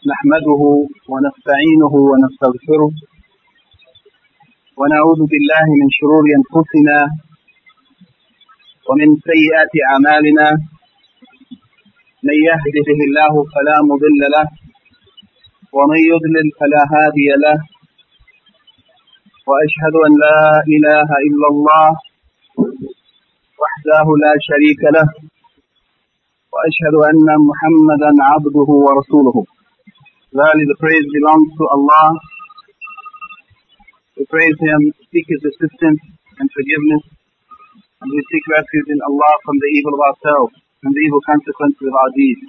نحمده ونستعينه ونستغفره ونعوذ بالله من شرور أنفسنا ومن سيئات أعمالنا من يهده الله فلا مضل له ومن يضلل فلا هادي له وأشهد أن لا إله إلا الله وحده لا شريك له وأشهد أن محمدا عبده ورسوله. Verily the praise belongs to Allah. We praise Him, seek His assistance and forgiveness, and we seek refuge in Allah from the evil of ourselves and the evil consequences of our deeds.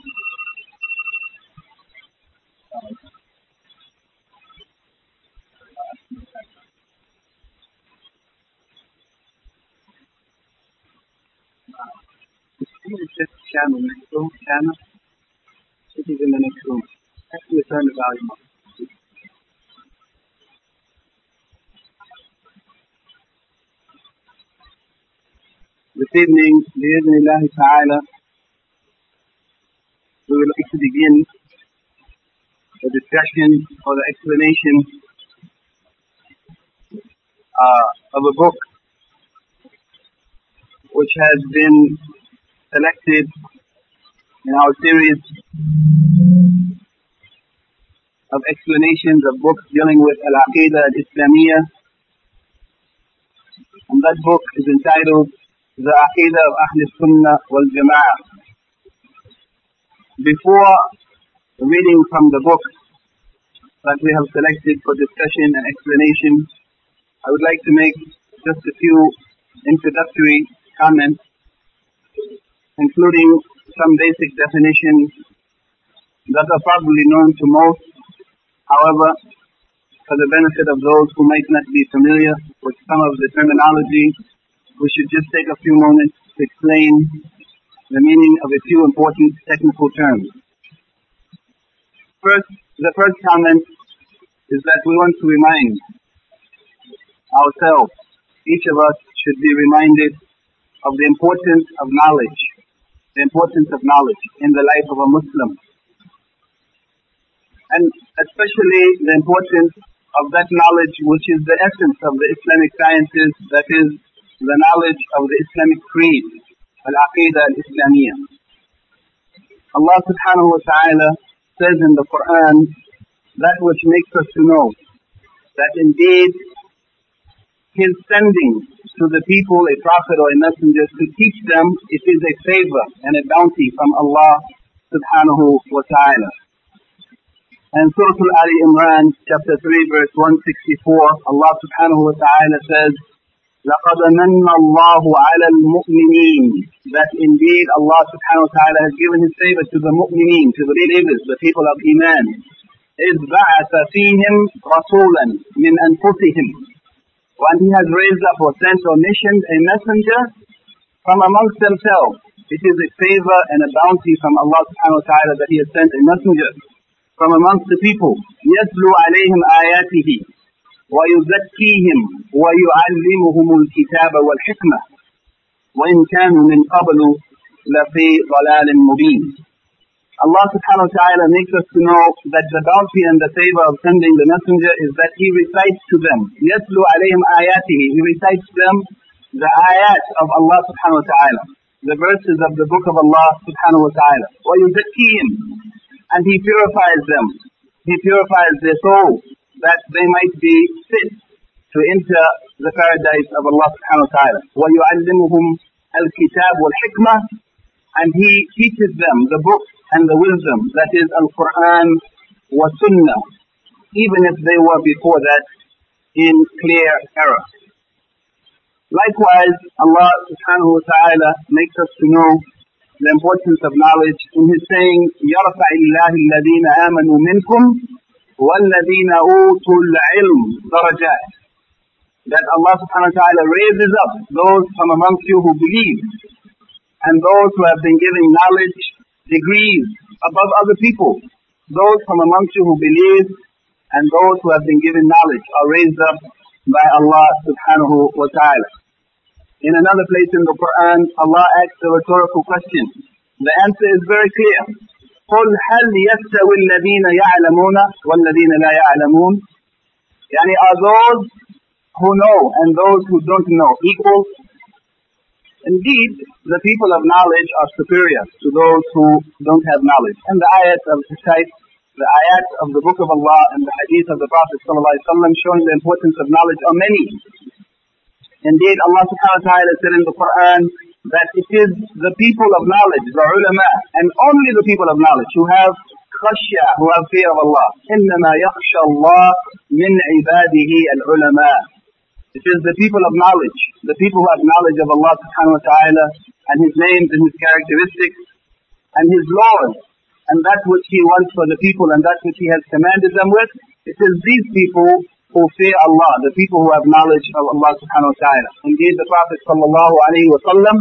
Channel next room, channel. It is in the next room. Actually, turn the volume up. This evening, bi'idhnillah ta'ala, we will like to begin the discussion or the explanation of a book which has been selected in our series of explanations of books dealing with Al-Aqidah Al-Islamiyah. And that book is entitled The Aqidah of Ahl Sunnah wal Jama'ah. Before reading from the book that we have selected for discussion and explanation, I would like to make just a few introductory comments, including some basic definitions that are probably known to most. However, for the benefit of those who might not be familiar with some of the terminology, we should just take a few moments to explain the meaning of a few important technical terms. The first comment is that we want to remind ourselves, each of us should be reminded of the importance of knowledge in the life of a Muslim. And especially the importance of that knowledge which is the essence of the Islamic sciences, that is the knowledge of the Islamic creed, Al-Aqidah Al-Islamiyah. Allah subhanahu wa ta'ala says in the Quran that which makes us to know that indeed His sending to the people a prophet or a messenger to teach them, it is a favor and a bounty from Allah subhanahu wa ta'ala. And Surah Al-Ali Imran, chapter 3, verse 164, Allah subhanahu wa ta'ala says, لَقَدْ مَنَّ اللَّهُ عَلَى الْمُؤْمِنِينَ, that indeed Allah subhanahu wa ta'ala has given His favor to the mu'mineen, to the believers, the people of Iman. إِذْ بَعَثَ فِيهِمْ رَسُولًا مِنْ أَنفُسِهِمْ, when He has raised up or sent or missioned a messenger from amongst themselves. It is a favor and a bounty from Allah subhanahu wa ta'ala that He has sent a messenger from amongst the people. يَتْلُو عَلَيْهِمْ آيَاتِهِ وَيُزَكِّيهِمْ وَيُعَلِّمُهُمُ الْكِتَابَ وَالْحِكْمَةَ وَإِنْ كَانُوا مِنْ قَبْلُ لَفِي ضَلَالٍ مُبِينٍ. Allah subhanahu wa ta'ala makes us to know that the bounty and the favor of sending the messenger is that He recites to them. يَتْلُو عَلَيْهِمْ آيَاتِهِ, He recites them the ayat of Allah subhanahu wa ta'ala, the verses of the book of Allah subhanahu wa ta'ala. وَيُزَكِّيهِمْ, and He purifies them. He purifies their souls that they might be fit to enter the paradise of Allah subhanahu wa ta'ala. وَيُعَلِّمُهُمْ الْكِتَابُ وَالْحِكْمَةِ, and He teaches them the book and the wisdom, that is Al-Quran wa Sunnah, even if they were before that in clear error. Likewise, Allah subhanahu wa ta'ala makes us to know the importance of knowledge in His saying, يَرْفَعِ اللَّهِ الَّذِينَ آمَنُوا مِنْكُمْ وَالَّذِينَ أُوتُوا الْعِلْمَ دَرَجَاتٍ, that Allah subhanahu wa ta'ala raises up those from amongst you who believe, and those who have been given knowledge degrees above other people. Those from amongst you who believe and those who have been given knowledge are raised up by Allah subhanahu wa ta'ala. In another place in the Quran, Allah asks a rhetorical question. The answer is very clear. قل هل يستوي الذين يعلمون والذين لا يعلمون. Yani, are those who know and those who don't know equal? Indeed, the people of knowledge are superior to those who don't have knowledge. And the ayat of the type, the ayat of the Book of Allah and the hadith of the Prophet ﷺ showing the importance of knowledge are many. Indeed, Allah subhanahu wa ta'ala said in the Quran that it is the people of knowledge, the ulama, and only the people of knowledge who have khashya, who have fear of Allah. إِنَّمَا يَخْشَى اللَّهِ مِنْ عِبَادِهِ الْعُلَمَاءِ. It is the people of knowledge, the people who have knowledge of Allah subhanahu wa ta'ala and His names and His characteristics and His laws and that which He wants for the people and that which He has commanded them with. It is these people who fear Allah, the people who have knowledge of Allah subhanahu wa ta'ala. Indeed, the Prophet sallallahu alayhi wa sallam,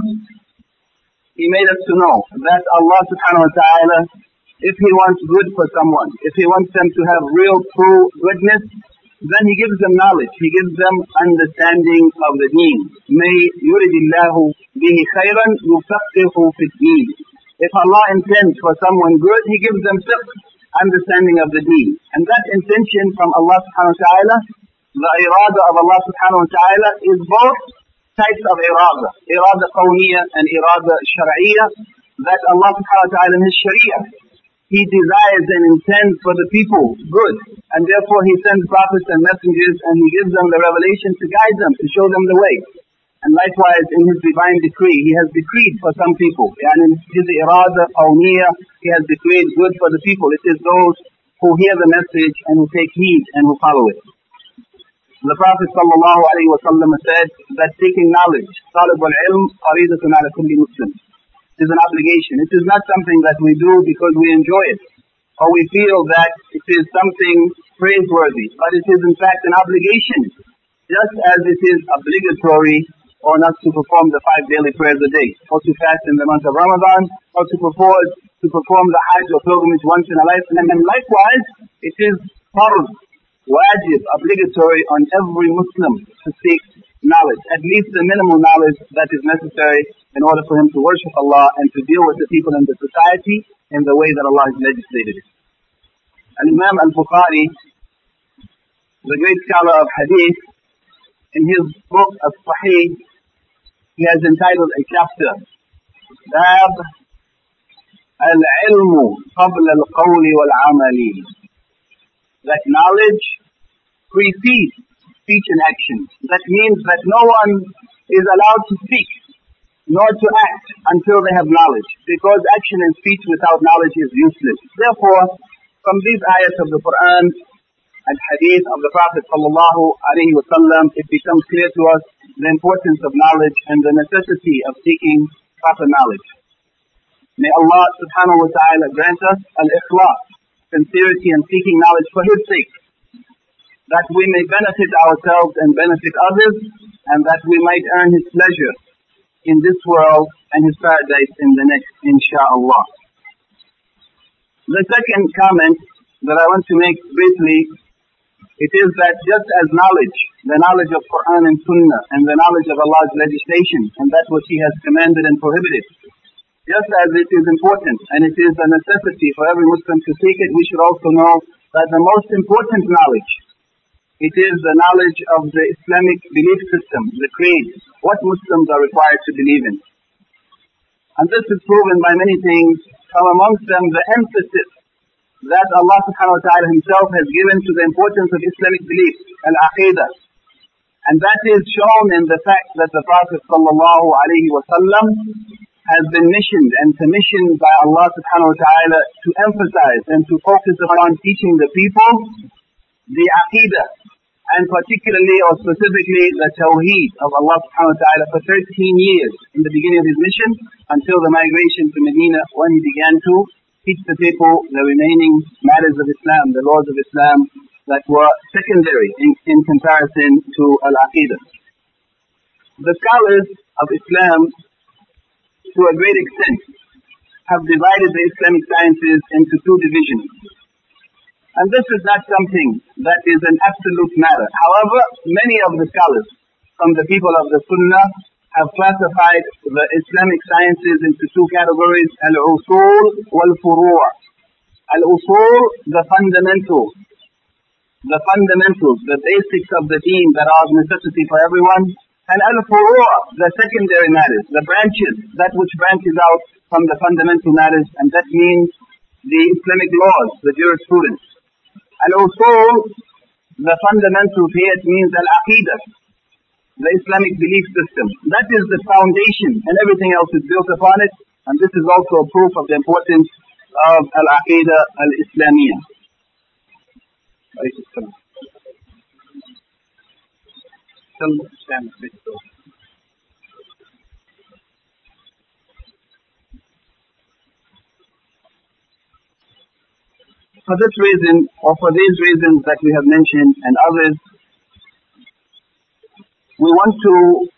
he made us to know that Allah subhanahu wa ta'ala, if He wants good for someone, if He wants them to have real true goodness, then He gives them knowledge, He gives them understanding of the deen. May yuridillahu bihi khayran yufaqihu fi deen. If Allah intends for someone good, He gives them fiqh, understanding of the deen. And that intention from Allah subhanahu wa ta'ala, the irada of Allah subhanahu wa ta'ala, is both types of irada. Irada qawniya and irada shar'iyya, that Allah subhanahu wa ta'ala in His sharia, He desires and intends for the people good. And therefore He sends prophets and messengers and He gives them the revelation to guide them, to show them the way. And likewise in His divine decree, He has decreed for some people. And in His irada qawniya, He has decreed good for the people. It is those who hear the message and who take heed and who follow it. The Prophet sallallahu alayhi wa sallam said that seeking knowledge, talab al-ilm, faridatun ala kulli muslim, is an obligation. It is not something that we do because we enjoy it or we feel that it is something praiseworthy, but it is in fact an obligation, just as it is obligatory or not to perform the 5 daily prayers a day, or to fast in the month of Ramadan, or to perform the Hajj or pilgrimage once in a lifetime. And likewise, it is fard, wajib, obligatory on every Muslim to seek knowledge, at least the minimal knowledge that is necessary in order for him to worship Allah and to deal with the people in the society in the way that Allah has legislated it. And Imam al-Bukhari, the great scholar of hadith, in his book of Sahih, he has entitled a chapter, Bab al-ilmu qabla al-qawli wal-amali, that knowledge precedes speech and action. That means that no one is allowed to speak nor to act until they have knowledge, because action and speech without knowledge is useless. Therefore, from these ayats of the Quran and hadith of the Prophet sallallahu alaihi wasallam, it becomes clear to us the importance of knowledge and the necessity of seeking proper knowledge. May Allah subhanahu wa ta'ala grant us al-ikhlas, sincerity in seeking knowledge for His sake, that we may benefit ourselves and benefit others, and that we might earn His pleasure in this world and His paradise in the next, insha'Allah. The second comment that I want to make briefly, it is that just as knowledge, the knowledge of Quran and Sunnah, and the knowledge of Allah's legislation, and that which He has commanded and prohibited, just as it is important and it is a necessity for every Muslim to seek it, we should also know that the most important knowledge, it is the knowledge of the Islamic belief system, the creed, what Muslims are required to believe in. And this is proven by many things, from amongst them the emphasis that Allah subhanahu wa ta'ala Himself has given to the importance of Islamic belief, al-aqidah. And that is shown in the fact that the Prophet sallallahu alayhi wa sallam has been missioned and commissioned by Allah subhanahu wa ta'ala to emphasize and to focus upon teaching the people the aqidah, and particularly or specifically the tawheed of Allah subhanahu wa ta'ala for 13 years in the beginning of His mission until the migration to Medina, when He began to teach the people the remaining matters of Islam, the laws of Islam that were secondary in comparison to al-aqidah. The scholars of Islam, to a great extent, have divided the Islamic sciences into 2 divisions. And this is not something that is an absolute matter. However, many of the scholars from the people of the Sunnah have classified the Islamic sciences into 2 categories, al-usul wal-furu'. Al-usul, the fundamentals, the basics of the deen that are of necessity for everyone. And al-furu', the secondary matters, the branches, that which branches out from the fundamental matters, and that means the Islamic laws, the jurisprudence. Al-usul, the fundamentals here, it means al-aqidah, the Islamic belief system. That is the foundation, and everything else is built upon it. And this is also a proof of the importance of al-aqidah al-Islamiyah. For this reason, or for these reasons that we have mentioned and others, we want to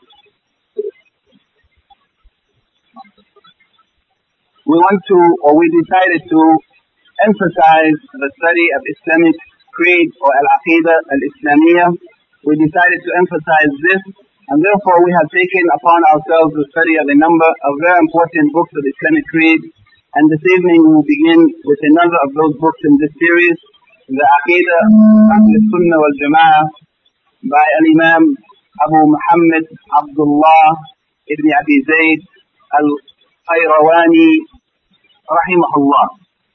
or we decided to emphasize the study of Islamic creed or al-aqidah al-Islamiyah. We decided to emphasize this, and therefore we have taken upon ourselves the study of a number of very important books of Islamic creed. And this evening we will begin with another of those books in this series, the Aqidah al-Sunnah wal-Jama'ah by Al-Imam Abu Muhammad Abdullah ibn Abi Zayd al-Qayrawani rahimahullah.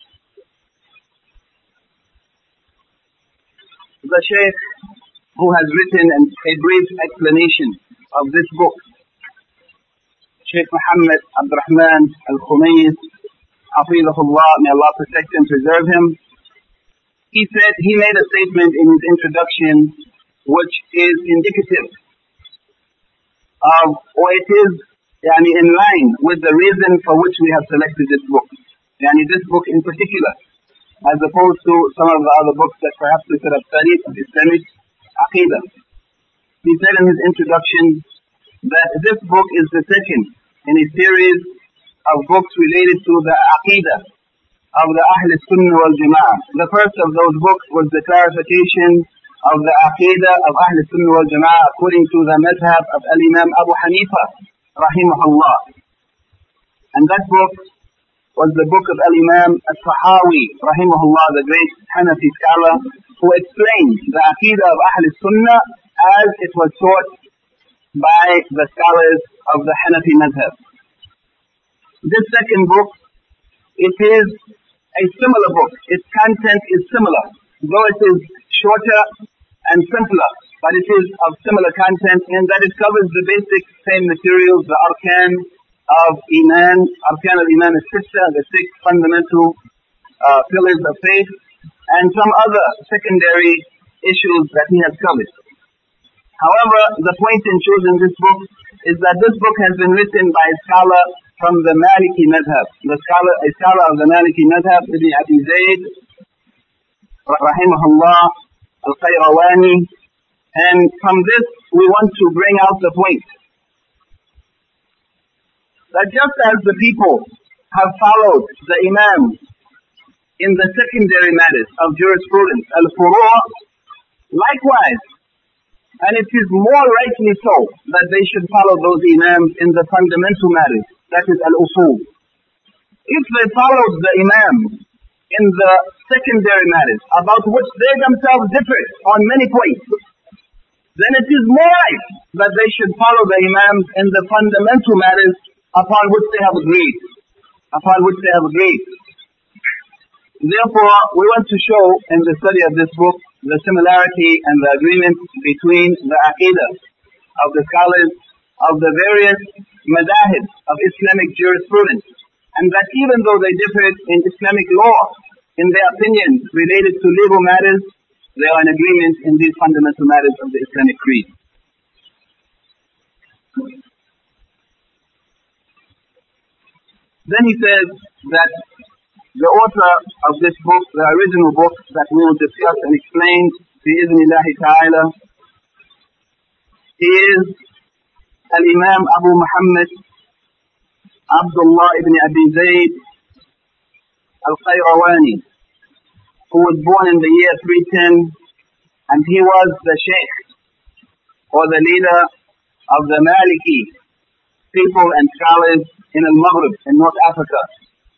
The Shaykh who has written a brief explanation of this book, Shaykh Muhammad Abdurrahman al-Khumays, hafizahullah, may Allah protect and preserve him. He said, he made a statement in his introduction which is indicative of, or it is in line with the reason for which we have selected this book. This book in particular, as opposed to some of the other books that perhaps we could have studied of Islamic Aqidah. He said in his introduction that this book is the second in a series of books related to the Aqidah of the Ahl Sunnah wal Jama'ah. The first of those books was the clarification of the Aqidah of Ahl Sunnah wal Jama'ah according to the madhab of Al-Imam Abu Hanifa rahimahullah. And that book was the book of Al-Imam Al-Tahawi rahimahullah, the great Hanafi scholar, who explained the Aqidah of Ahl Sunnah as it was taught by the scholars of the Hanafi madhab. This second book, it is a similar book. Its content is similar, though it is shorter and simpler, but it is of similar content in that it covers the basic same materials, the arkan of Iman, arkan al-Iman al-Sitta, the 6 fundamental pillars of faith, and some other secondary issues that he has covered. However, the point in choosing this book is that this book has been written by a scholar from the Maliki madhab, a scholar of the Maliki madhab, Ibn Abi Zayd, rahimahullah, al-Qayrawani. And from this, we want to bring out the point that just as the people have followed the Imam in the secondary matters of jurisprudence, al-furu', likewise, and it is more rightly so that they should follow those Imams in the fundamental matters, that is al-usul. If they followed the Imam in the secondary matters, about which they themselves differ on many points, then it is more right that they should follow the Imams in the fundamental matters upon which they have agreed. Therefore, we want to show in the study of this book the similarity and the agreement between the aqidah of the scholars of the various madahib of Islamic jurisprudence, and that even though they differed in Islamic law, in their opinions related to legal matters, they are in agreement in these fundamental matters of the Islamic creed. Then he says that the author of this book, the original book that we will discuss and explain, bi-idhnillahi ta'ala, is Al-Imam Abu Muhammad Abdullah ibn Abi Zayd al-Qayrawani, who was born in the year 310, and he was the sheikh or the leader of the Maliki people and scholars in Al-Maghrib, in North Africa.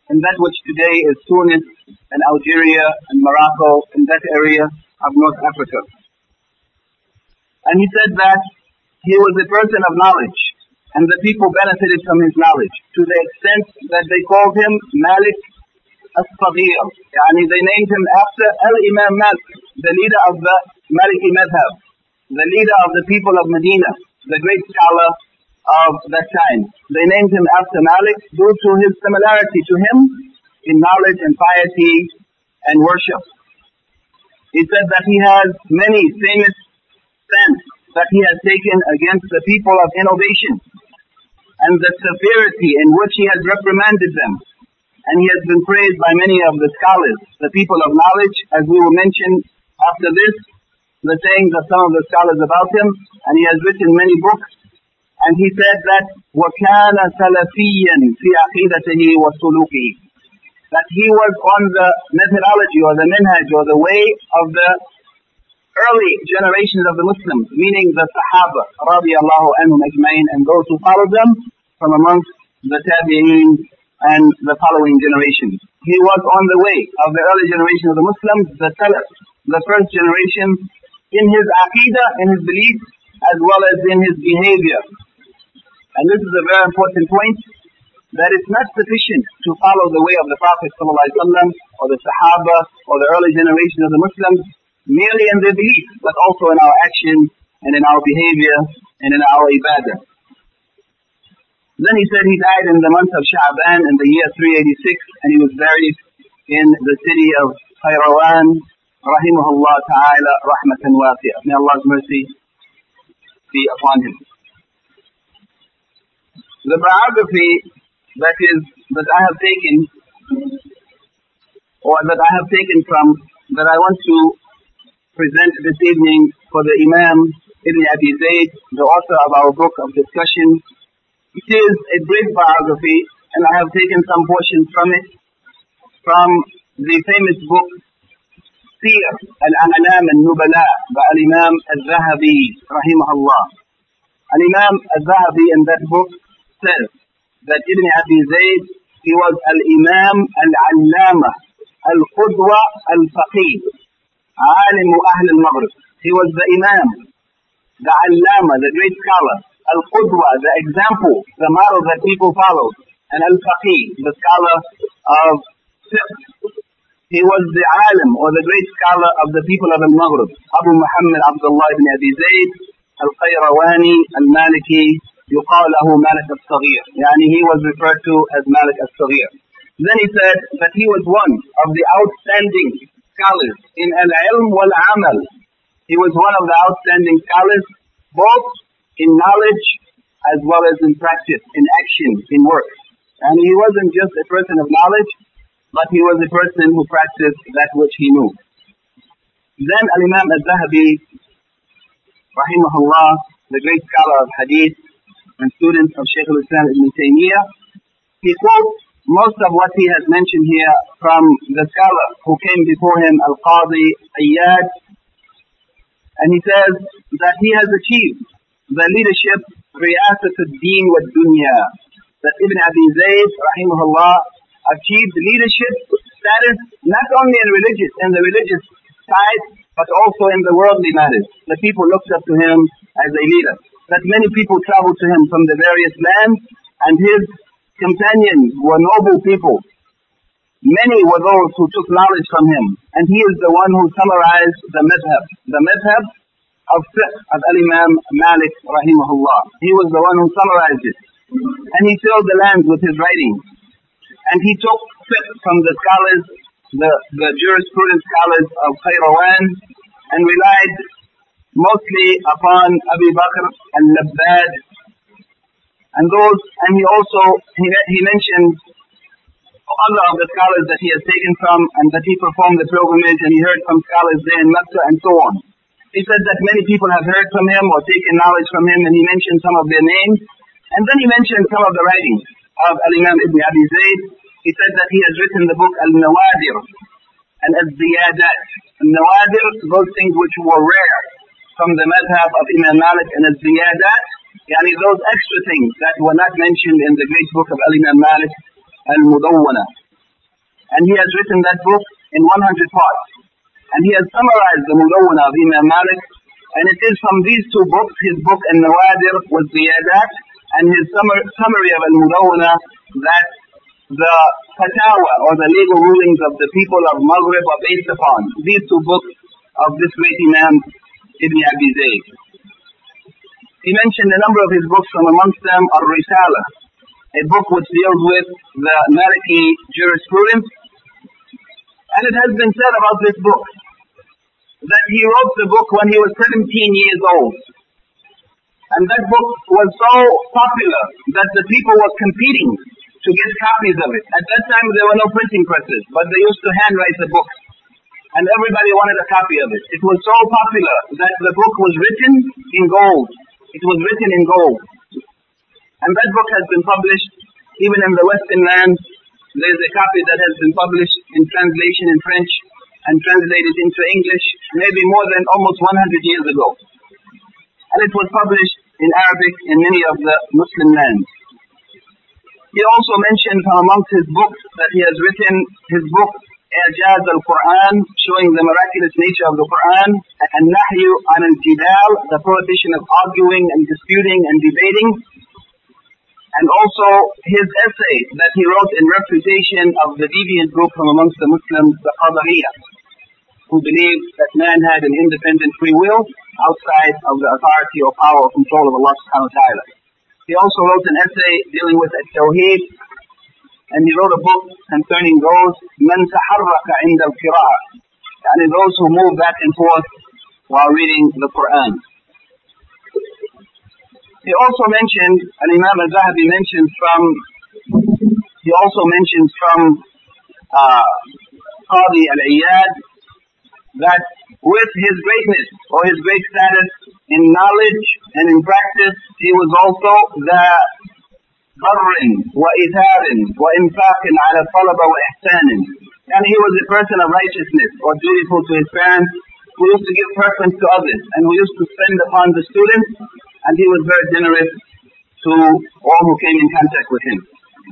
in that which today is Tunis and Algeria and Morocco, in that area of North Africa. And he said that he was a person of knowledge, and the people benefited from his knowledge, to the extent that they called him Malik as-Saghir. They named him after Al-Imam Malik, the leader of the Maliki Madhab, the leader of the people of Medina, the great scholar of that time. They named him after Malik due to his similarity to him in knowledge and piety and worship. He said that he has many famous stands that he has taken against the people of innovation, and the severity in which he has reprimanded them. And he has been praised by many of the scholars, the people of knowledge, as we will mention after this, the sayings of some of the scholars about him, and he has written many books. And he said that وَكَانَ سَلَفِيًّا فِي عَقِيدَتِهِ وَسُلُوكِهِ, that he was on the methodology or the minhaj or the way of the early generations of the Muslims, meaning the Sahaba radiyallahu anhum ajma'in, and those who followed them from amongst the Tabi'een and the following generations. He was on the way of the early generation of the Muslims, the Salaf, the first generation, in his aqidah, in his beliefs, as well as in his behavior. And this is a very important point, that it's not sufficient to follow the way of the Prophet ﷺ or the Sahaba or the early generation of the Muslims merely in their belief, but also in our action and in our behavior and in our ibadah. Then he said he died in the month of Sha'ban in the year 386, and he was buried in the city of Qayrawan, rahimahullah ta'ala, rahmatan wasi'ah. May Allah's mercy be upon him. The biography that I have taken, or that I have taken from, that I want to present this evening for the Imam Ibn Abi Zayd, the author of our book of discussion. It is a brief biography, and I have taken some portions from it, from the famous book Siyar Al-A'lam Al-Nubala by Al-Imam Al-Zahabi, rahimahullah. Al-Imam Al-Zahabi in that book says that Ibn Abi Zayd, he was Al-Imam Al-Allama Al-Qudwa Al-Faqih, Alim Ahl Al-Maghrib. He was the Imam, the Allama, the great scholar, Al-Qudwa, the example, the model that people followed, and Al-Faqih, the scholar of fiqh. He was the Alim, or the great scholar of the people of Al-Maghrib, Abu Muhammad Abdullah ibn Abi Zayd Al-Qayrawani Al-Maliki, يقال له مالك الصغير. He was referred to as Malik al-Saghir. Then he said that he was one of the outstanding scholars in al-ilm wal-amal. He was one of the outstanding scholars, both in knowledge as well as in practice, in action, in work. And he wasn't just a person of knowledge, but he was a person who practiced that which he knew. Then Al-Imam Al-Zahabi, rahimahullah, the great scholar of hadith and student of Shaykh al-Islam Ibn Taymiyyah, he quotes most of what he has mentioned here from the scholar who came before him, Al-Qadi Iyad, and he says that he has achieved the leadership, Riyasat al-Deen wa dunya, that Ibn Abi Zayd, rahimahullah, achieved leadership status not only in the religious side, but also in the worldly matters. The people looked up to him as a leader. That many people traveled to him from the various lands, and his companions were noble people. Many were those who took knowledge from him, and he is the one who summarized the madhab of fiqh of Al-Imam Malik rahimahullah. He was the one who summarized it, and he filled the lands with his writings. And he took fiqh from the scholars, the jurisprudence scholars of Qayrawan, and relied mostly upon Abu Bakr al-Labbad, and he mentioned other of the scholars that he has taken from, and that he performed the pilgrimage, and he heard from scholars there in Mecca, and so on. He said that many people have heard from him or taken knowledge from him, and he mentioned some of their names, and then he mentioned some of the writings of Al-Imam Ibn Abi Zayd. He said that he has written the book Al-Nawadir and Al-Ziyadat. Al-Nawadir, those things which were rare from the madhab of Imam Malik, and Al-Ziyadat, those extra things that were not mentioned in the great book of Al-Imam Malik, Al-Mudawwana. and he has written that book in 100 parts. And he has summarized the Mudawwana of Imam Malik, and it is from these two books, his book Al-Nawadir with Ziyadat, and his summary of Al-Mudawwana, that the fatwa or the legal rulings of the people of Maghrib are based upon. These two books of this great Imam, Ibn Abi Zayd. He mentioned a number of his books, from amongst them Al-Risala, a book which deals with the Maliki jurisprudence. And it has been said about this book that he wrote the book when he was 17 years old. And that book was so popular that the people were competing to get copies of it. At that time there were no printing presses, but they used to handwrite the books. And everybody wanted a copy of it. It was so popular that the book was written in gold. It was written in gold. And that book has been published even in the Western lands. There is a copy that has been published in translation in French and translated into English maybe more than almost 100 years ago. And it was published in Arabic in many of the Muslim lands. He also mentioned from amongst his books that he has written his book I'jaz al-Quran, showing the miraculous nature of the Quran, and Nahyu an al-Jidal, the prohibition of arguing and disputing and debating, and also his essay that he wrote in refutation of the deviant group from amongst the Muslims, the Qadariyah, who believed that man had an independent free will outside of the authority or power or control of Allah subhanahu wa ta'ala. He also wrote an essay dealing with At-Tawheed, and he wrote a book concerning those من تحرك عند القراءة, يعني those who move back and forth while reading the Quran. He also mentioned, and Imam al-Zahabi mentions from Qadi al-Iyad, that with his greatness or his great status in knowledge and in practice, he was also the بر وإيثار وإنفاق على الطلبة وإحسان. And he was a person of righteousness or dutiful to his parents, who used to give preference to others, and who used to spend upon the students, and he was very generous to all who came in contact with him.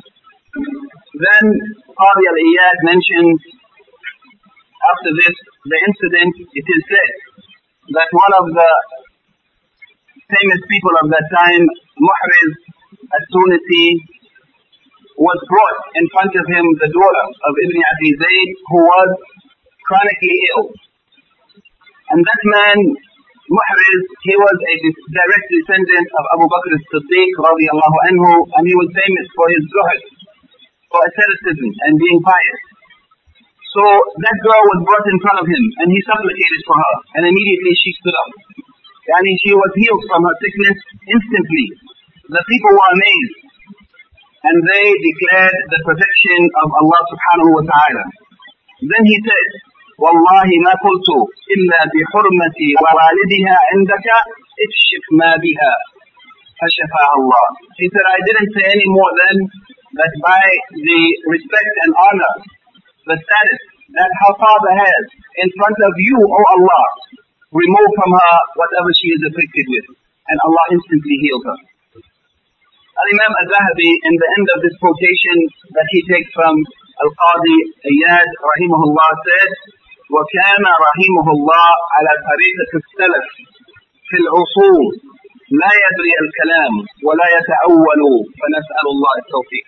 Then Qadi al-Iyad mentioned, after this, the incident, it is said that one of the famous people of that time, Muhriz al-Tunisi, was brought in front of him the daughter of Ibn Abi Zayd, who was chronically ill. And that man, Muhriz, he was a direct descendant of Abu Bakr as-Siddiq radiallahu anhu, and he was famous for his zuhd, for asceticism and being pious. So that girl was brought in front of him, and he supplicated for her, and immediately she stood up. And she was healed from her sickness instantly. The people were amazed, and they declared the protection of Allah subhanahu wa ta'ala. Then he said, والله ما قلت إلا بحرمة والدها عندك اكشف ما بها فشفاها الله. He said, I didn't say any more than that by the respect and honor, the status that her father has in front of you, O Allah, remove from her whatever she is afflicted with. And Allah instantly healed her. Al-Imam al-Zahabi, in the end of this quotation that he takes from Al-Qadi Iyad, rahimahullah, said, وكان رحمه الله على طريقة السلف في العصور لا يدري الكلام ولا يتأول فنسأل الله التوفيق.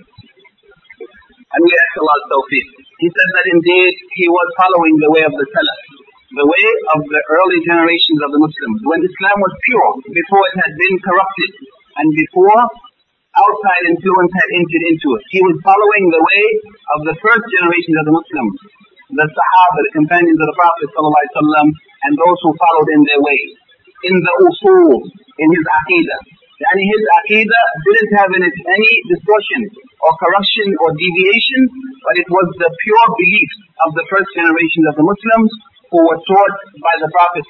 And we ask Allah التوفيق. He said that indeed he was following the way of the Salaf, the way of the early generations of the Muslims, when Islam was pure, before it had been corrupted, and before outside influence had entered into it. He was following the way of the first generations of the Muslims, the Sahaba, the companions of the Prophet ﷺ, and those who followed in their way. In the usul, in his aqidah. Yani his aqidah didn't have in it any distortion or corruption or deviation, but it was the pure beliefs of the first generations of the Muslims who were taught by the Prophet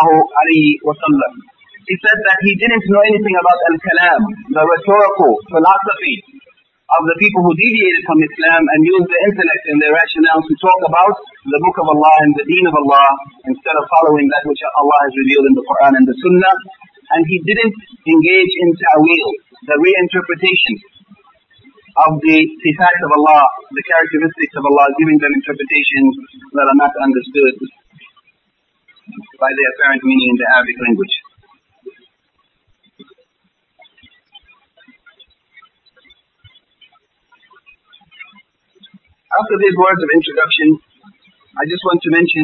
ﷺ. He said that he didn't know anything about al-kalam, the rhetorical philosophy of the people who deviated from Islam and used the intellect and their rationale to talk about the Book of Allah and the Deen of Allah instead of following that which Allah has revealed in the Quran and the Sunnah. And he didn't engage in ta'wil, the reinterpretation. of the sifat of Allah, the characteristics of Allah, giving them interpretations that are not understood by the apparent meaning in the Arabic language. After these words of introduction, I just want to mention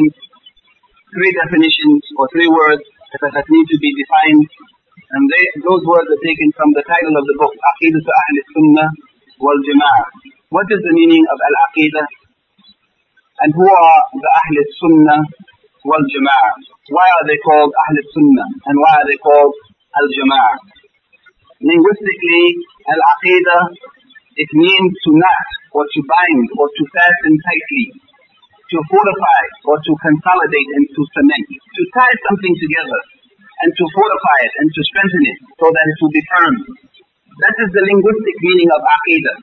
three definitions or three words that need to be defined, and those words are taken from the title of the book, Aqeedah Ahl Sunnah wal Jama'ah. What is the meaning of Al-Aqeedah? And who are the Ahl Sunnah wal Jama'ah? Why are they called Ahl Sunnah and why are they called Al-Jama'ah? Linguistically, Al-Aqeedah, it means to knot or to bind or to fasten tightly, to fortify or to consolidate and to cement, to tie something together and to fortify it and to strengthen it so that it will be firm. That is the linguistic meaning of Aqeedah.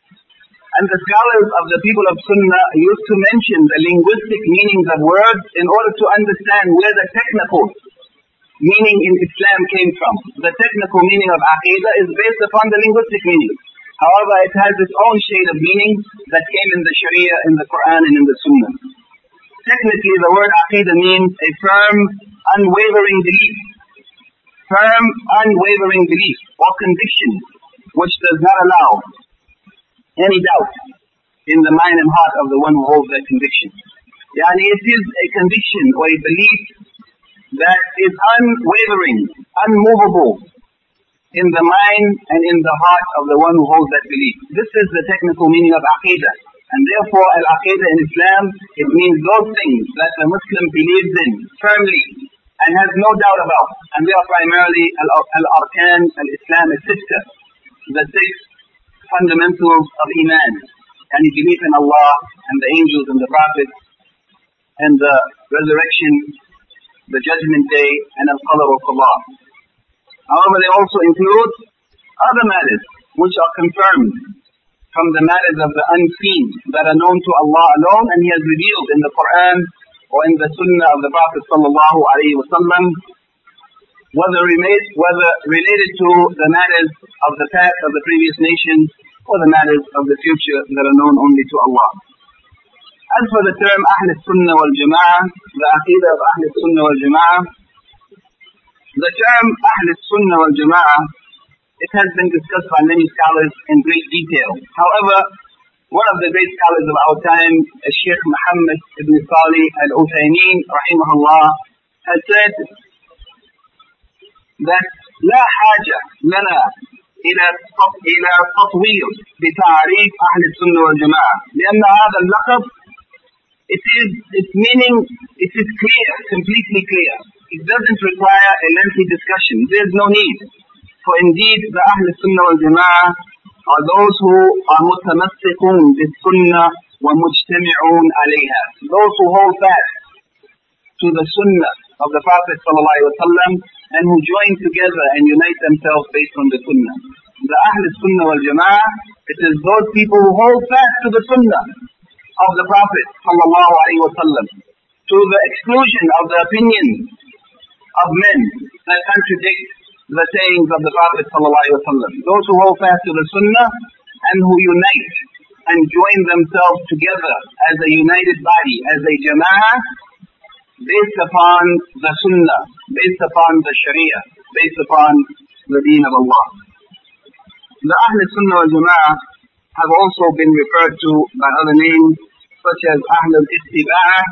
And the scholars of the people of Sunnah used to mention the linguistic meanings of words in order to understand where the technical meaning in Islam came from. The technical meaning of Aqeedah is based upon the linguistic meaning. However, it has its own shade of meaning that came in the Sharia, in the Quran and in the Sunnah. Technically, the word Aqeedah means a firm, unwavering belief. Firm, unwavering belief or conviction, which does not allow any doubt in the mind and heart of the one who holds that conviction. Yani it is a conviction or a belief that is unwavering, unmovable in the mind and in the heart of the one who holds that belief. This is the technical meaning of Aqeedah. And therefore, Al-Aqeedah in Islam, it means those things that the Muslim believes in firmly and has no doubt about. And they are primarily Al-Arkan, Al-Islam, Al-Sitta, the six fundamentals of Iman. And belief in Allah and the angels and the prophets and the resurrection, the judgment day, and Al-Qadr al-Qadar. However, they also include other matters which are confirmed from the matters of the unseen that are known to Allah alone, and He has revealed in the Quran or in the Sunnah of the Prophet sallallahu alaihi wasallam, whether related to the matters of the past of the previous nations or the matters of the future that are known only to Allah. As for the term Ahl Sunnah wal Jama'ah, the Aqeedah of Ahl Sunnah wal Jama'ah, the term Ahl Sunnah wal Jama'ah, it has been discussed by many scholars in great detail. However, one of the great scholars of our time, Sheikh Muhammad ibn Salih al-Uthaymeen, rahimahullah, has said that لا حاجة لنا إلى تطويل بتعريف أهل السنة والجماعة لأن هذا اللقب its meaning it is clear, completely clear. It doesn't require a lengthy discussion. There is no need. For indeed, the Ahl Sunnah wal Jama'ah are those who are mutamassikun bis-sunnah wa mujtami'un alayha. Those who hold fast to the sunnah of the Prophet sallallahu alaihi wasallam and who join together and unite themselves based on the sunnah. The Ahl Sunnah wal Jama'ah, it is those people who hold fast to the sunnah of the Prophet sallallahu alaihi wasallam, to the exclusion of the opinions of men that contradict the sayings of the Prophet sallallahu alaihi wasallam. Those who hold fast to the sunnah and who unite and join themselves together as a united body, as a jama'ah, based upon the sunnah, based upon the sharia, based upon the deen of Allah. The Ahl Sunnah wal Jama'ah have also been referred to by other names such as Ahl al-Ittiba'ah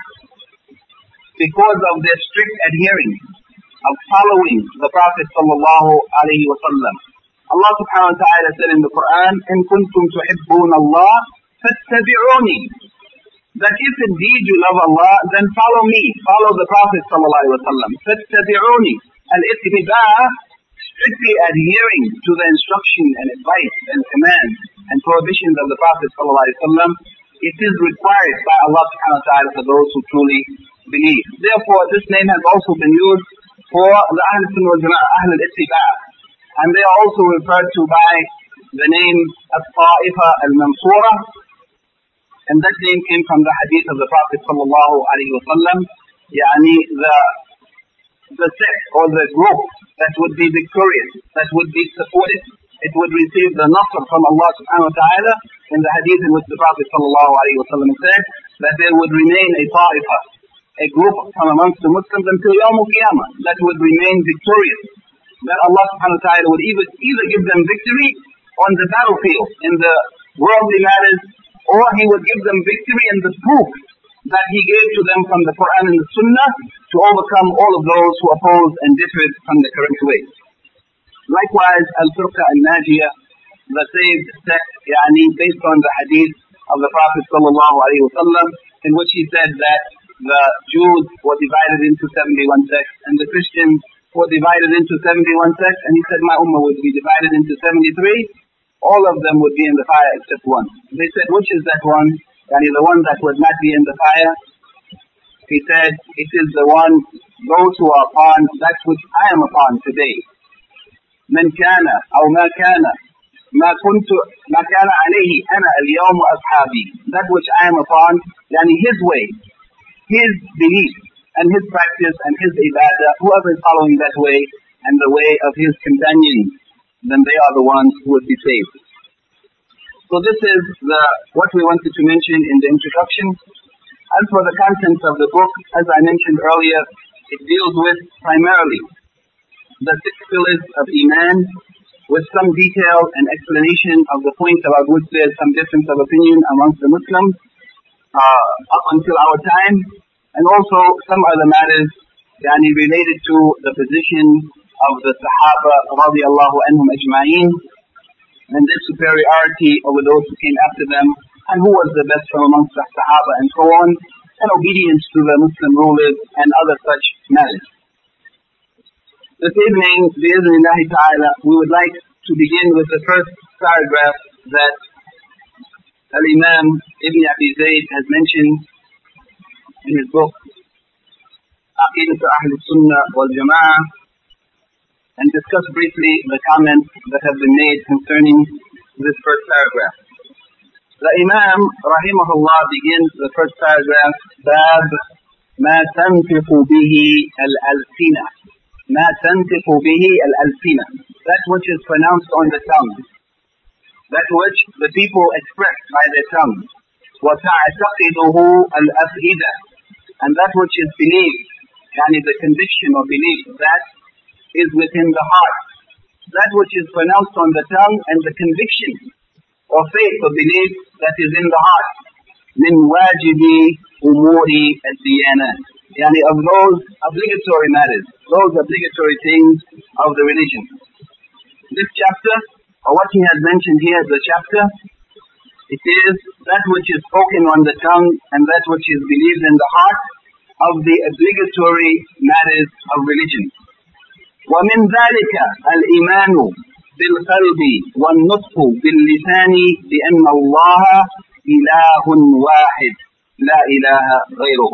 because of their strict adhering of following the Prophet sallallahu alaihi wasallam. Allah subhanahu wa ta'ala said in the Quran, إِن كُنتُمْ تُحِبُّونَ اللَّهَ فَاتَّبِعُونِي. That if indeed you love Allah, then follow me, follow the Prophet sallallahu alaihi wasallam. فَاتَّبِعُونِي. Al-Ittiba'ah, strictly adhering to the instruction and advice and commands and prohibitions of the Prophet sallallahu alaihi wasallam, it is required by Allah subhanahu wa ta'ala for those who truly believe. Therefore, this name has also been used for the Ahl Sunnah wal Jama'ah, Ahl al-Ittiba'ah. And they are also referred to by the name Al-Ta'ifa al-Mansura. And that name came from the hadith of the Prophet sallallahu alaihi wasallam, yani the sect or the group that would be victorious, that would be supported, it would receive the nasr from Allah subhanahu wa ta'ala in the hadith in which the Prophet sallallahu alayhi wa sallam said that there would remain a ta'ifa, a group from amongst the Muslims until Yawm al-Qiyamah that would remain victorious. That Allah subhanahu wa ta'ala would either give them victory on the battlefield in the worldly matters, or He would give them victory in the proof that He gave to them from the Quran and the Sunnah to overcome all of those who opposed and differed from the correct way. Likewise, Al-Firqa Al-Najiyah, the saved sect, based on the hadith of the Prophet sallallahu alaihi wasallam, in which he said that the Jews were divided into 71 sects and the Christians were divided into 71 sects, and he said my ummah would be divided into 73. All of them would be in the fire except one. They said, which is that one? The one that would not be in the fire? He said, it is the one, those who are upon that which I am upon today. من كان أو ما كان ما كان عليه أنا اليوم وأصحابي. That which I am upon, his way, his belief and his practice and his ibadah, whoever is following that way and the way of his companions, then they are the ones who would be saved. So this is what we wanted to mention in the introduction. As for the contents of the book, as I mentioned earlier, it deals with primarily the 6 pillars of Iman, with some detail and explanation of the points about which there is some difference of opinion amongst the Muslims up until our time, and also some other matters related to the position of the Sahaba radiallahu anhum ajma'een, and their superiority over those who came after them, and who was the best from amongst the Sahaba, and so on, and obedience to the Muslim rulers and other such matters. This evening, bi'iznillahi ta'ala, we would like to begin with the first paragraph that Al-Imam Ibn Abi Zayd has mentioned in his book, Aqidat Ahl Sunnah wal Jama'ah, and discuss briefly the comments that have been made concerning this first paragraph. The Imam, rahimahullah, begins the first paragraph, Bab ma tantiqu bihi al-alsina. Ma tantiqu bihi al-alsina. That which is pronounced on the tongue. That which the people express by their tongue. وَتَعْتَقِدُهُ الْأَفْئِدَةِ. And that which is believed, the conviction or belief, that is within the heart. That which is pronounced on the tongue and the conviction or faith or belief that is in the heart. مِنْ وَاجِبِ أُمُورِ الدِّيَانَاتِ. Of those obligatory matters, those obligatory things of the religion. This chapter, or what he has mentioned here, the chapter, it is that which is spoken on the tongue and that which is believed in the heart of the obligatory matters of religion. ومن ذلك الإيمان بالقلب والنطق باللسان بأن الله إله واحد لا إله غيره.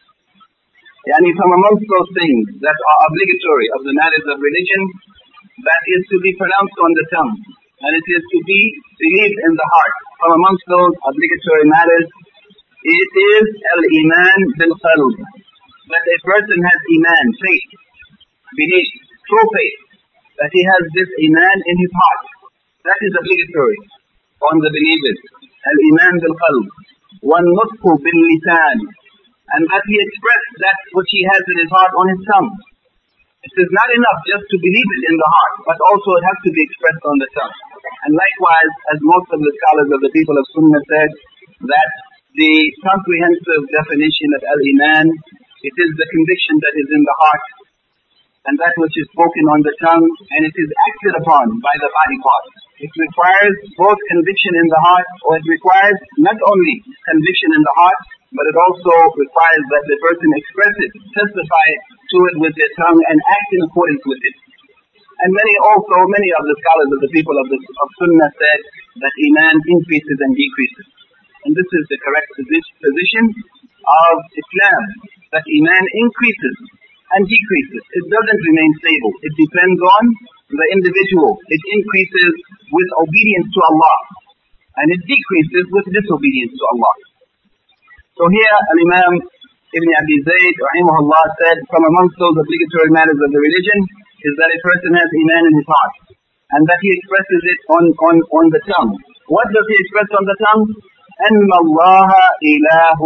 From amongst those things that are obligatory of the matters of religion, that is to be pronounced on the tongue and it is to be believed in the heart. From amongst those obligatory matters, it is al-iman bil-qalb, that a person has iman, faith, belief, true faith, that he has this iman in his heart. That is obligatory on the believers. Al-iman bil-qalb. وَالنُّطْقُ بِاللِّسَانِ. And that he expressed that which he has in his heart on his tongue. It is not enough just to believe it in the heart, but also it has to be expressed on the tongue. And likewise, as most of the scholars of the people of Sunnah said, that the comprehensive definition of al-iman, it is the conviction that is in the heart, and that which is spoken on the tongue, and it is acted upon by the body parts. It requires both conviction in the heart, or it requires not only conviction in the heart, but it also requires that the person express it, testify to it with their tongue, and act in accordance with it. And many of the scholars of the people of Sunnah said that iman increases and decreases. And this is the correct position of Islam, that iman increases and decreases. It doesn't remain stable. It depends on the individual. It increases with obedience to Allah, and it decreases with disobedience to Allah. So here, Al-Imam Ibn Abi Zayd, rahimahullah, said, from amongst those obligatory matters of the religion, is that a person has iman in his heart. and that he expresses it on the tongue. What does he express on the tongue? أن الله إله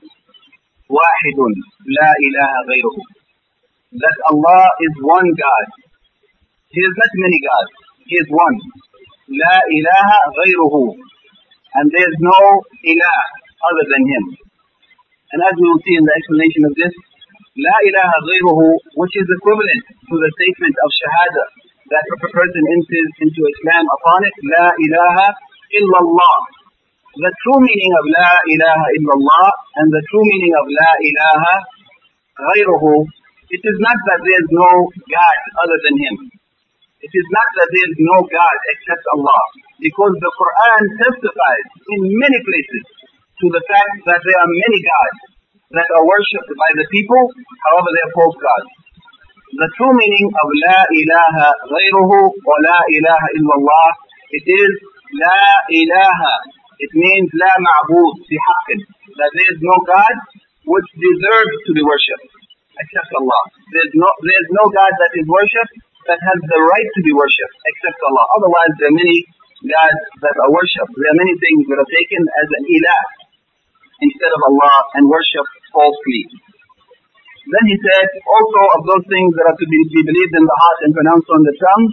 واحد لا إله غيره. That Allah is one God. He is not many gods. He is one. لا إله غيره. And there is no ilah other than him. And as we will see in the explanation of this, لا إله غيره, which is equivalent to the statement of shahada, that if a person enters into Islam upon it, لا إله إلا الله. The true meaning of لا إله إلا الله and the true meaning of لا إله غيره, it is not that there is no God other than him. It is not that there is no God except Allah. Because the Quran testifies in many places to the fact that there are many gods that are worshipped by the people, however they are false gods. The true meaning of لا إله غيره or لا إله إلا الله, it is لا إله. It means لا معبود في حق, that there is no God which deserves to be worshipped except Allah. There is no God that is worshipped that has the right to be worshipped except Allah. Otherwise there are many gods that are worshipped. There are many things that are taken as an ilah instead of Allah and worshipped falsely. Then he said, also of those things that are to be believed in the heart and pronounced on the tongue,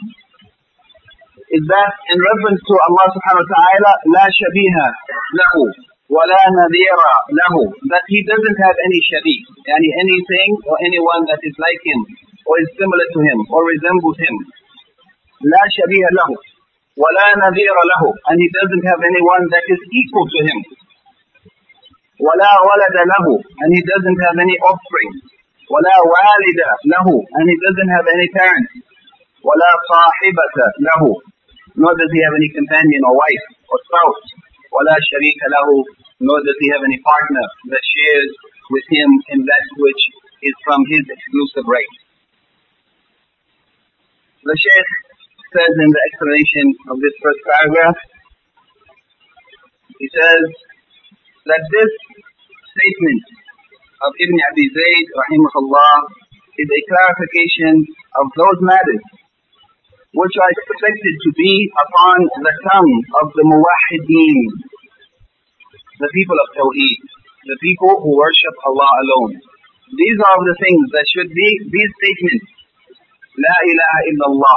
is that in reference to Allah subhanahu wa ta'ala, لا شبيه له ولا نذير له, that he doesn't have any shabih, anything or anyone that is like him or is similar to him or resembles him. لا شبيه له ولا نذير له, and he doesn't have anyone that is equal to him. ولا ولد له, and he doesn't have any offspring. ولا والد له, and he doesn't have any parents. ولا صاحبة له, nor does he have any companion or wife or spouse. ولا شريك له, nor does he have any partner that shares with him in that which is from his exclusive right. The Shaykh says in the explanation of this first paragraph, he says that this statement of Ibn Abi Zayd rahimahullah is a clarification of those matters which are expected to be upon the tongue of the muwahideen, the people of Tawheed, the people who worship Allah alone. These are the things that should be these statements, La ilaha illallah.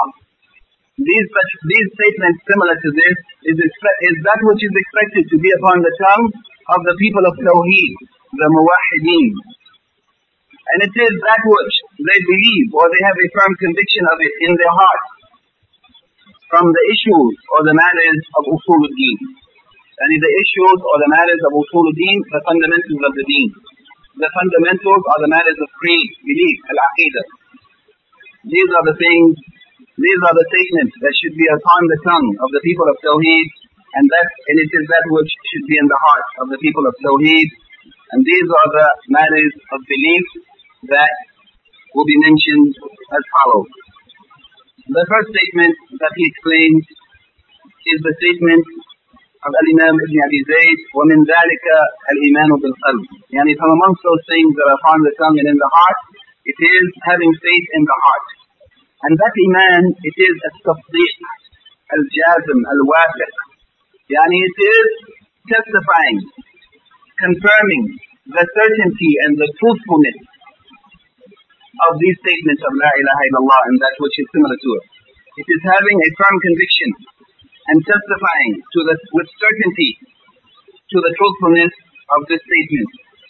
These statements similar to this is that which is expected to be upon the tongue of the people of Tawheed, the muwahideen. And it is that which they believe or they have a firm conviction of it in their heart from the issues or the matters of usul al-deen. And the issues or the matters of usul al-deen, the fundamentals of the deen. The fundamentals are the matters of creed, belief, al-aqidah. These are the things, these are the statements that should be upon the tongue of the people of Tawheed, and it is that which should be in the heart of the people of Tawheed. And these are the matters of belief that will be mentioned as follows. The first statement that he explains is the statement of Al-Imam Ibn Abi Zayd, وَمِنْ ذَلِكَ الْإِيمَانُ بِالْقَلْبِ. From amongst those things that are upon the tongue and in the heart, it is having faith in the heart. And that iman, it is al-tasdiq, al-jazm, al-wafiq. It is testifying, confirming the certainty and the truthfulness of these statements of La ilaha illallah and that which is similar to it. It is having a firm conviction and testifying with certainty to the truthfulness of this statement.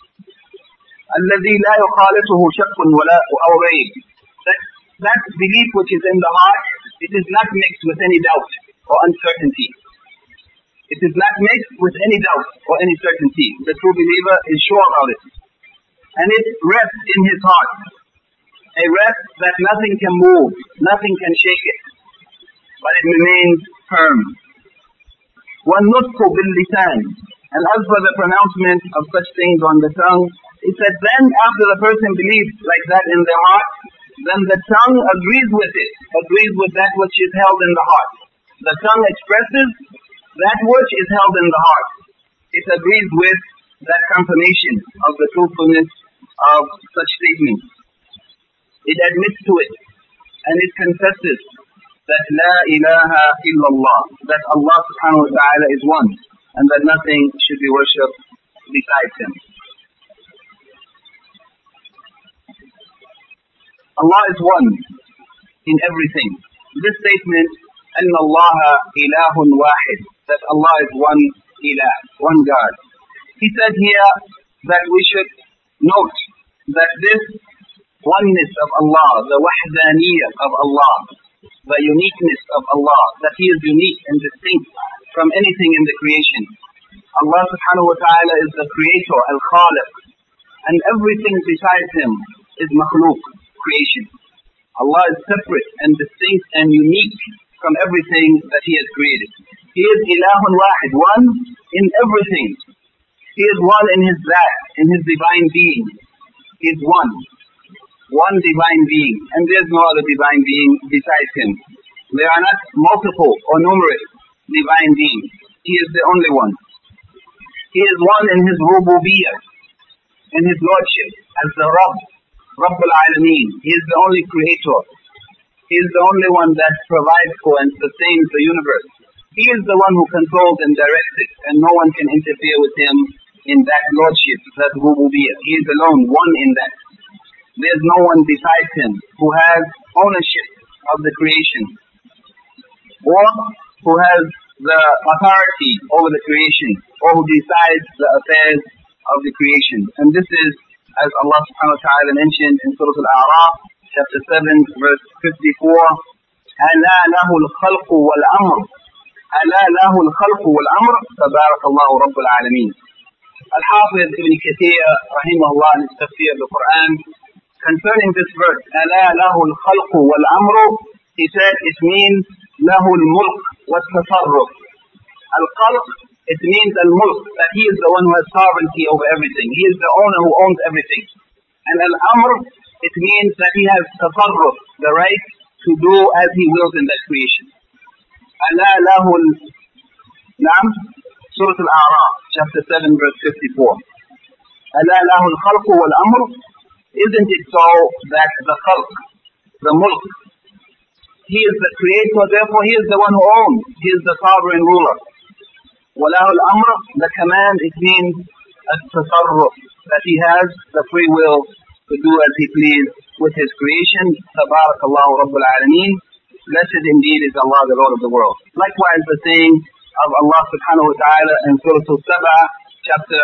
الذي لا يخالطه شك ولا أو ريب. That belief which is in the heart, it is not mixed with any doubt or uncertainty. It is not mixed with any doubt or any certainty. The true believer is sure about it. And it rests in his heart. A rest that nothing can move, nothing can shake it. But it remains firm. وَالنُّطْقُ بِاللِّسَانِ. And as for the pronouncement of such things on the tongue, it said then after the person believes like that in their heart, then the tongue agrees with it, agrees with that which is held in the heart. The tongue expresses that which is held in the heart. It agrees with that confirmation of the truthfulness of such statements. It admits to it, and it confesses that La ilaha illallah, that Allah subhanahu wa ta'ala is one, and that nothing should be worshipped besides Him. Allah is one in everything. This statement, أن الله إله واحد, that Allah is one ilah, one God. He said here that we should note that this oneness of Allah, the wahdaniyah of Allah, the uniqueness of Allah, that He is unique and distinct from anything in the creation. Allah subhanahu wa ta'ala is the creator, al-khaliq, and everything besides Him is makhluk, creation. Allah is separate and distinct and unique from everything that He has created. He is ilahun wahid, one in everything. He is one in His zat, in His divine being. He is one divine being, and there is no other divine being besides Him. There are not multiple or numerous divine beings. He is the only one. He is one in His rububiyyah, in His lordship, as the Rabbul Alameen. He is the only creator. He is the only one that provides for and sustains the universe. He is the one who controls and directs it, and no one can interfere with Him in that lordship, that rububiyyah. He is alone, one in that. There is no one besides Him who has ownership of the creation, or who has the authority over the creation, or who decides the affairs of the creation. And this is, as Allah subhanahu wa ta'ala mentioned in Surah Al-A'raf, chapter 7, verse 54, أَلَا لَهُ الْخَلْقُ وَالْأَمْرُ أَلَا لَهُ الْخَلْقُ وَالْأَمْرُ تَبَارَكَ اللَّهُ رَبُّ الْعَالَمِينَ. Al-Hafiz Ibn Kathir, rahimahullah, in his tafsir of the Quran, concerning this verse, أَلَا لَهُ الْخَلْقُ وَالْأَمْرُ, he said it means لَهُ الْمُلْكُ وَالتَّصَرُّفُ. Al-Khalq, it means al-mulk, that He is the one who has sovereignty over everything. He is the owner who owns everything. And al-amr, it means that He has tasarruf, the right to do as He wills in that creation. أَلَا لَهُ Naam, Surah Al-A'raf, chapter 7, verse 54. أَلَا لَهُ الْخَلْقُ وَالْأَمْرُ. Isn't it so that the khalq, the mulk, He is the creator, therefore He is the one who owns. He is the sovereign ruler. وَلَهُ الْأَمْرُ, the command, it means التصرف, that He has the free will to do as He please with His creation. تبارك الله رب العالمين. Blessed indeed is Allah, the Lord of the world. Likewise, the saying of Allah subhanahu wa ta'ala in Surah Al-Saba, chapter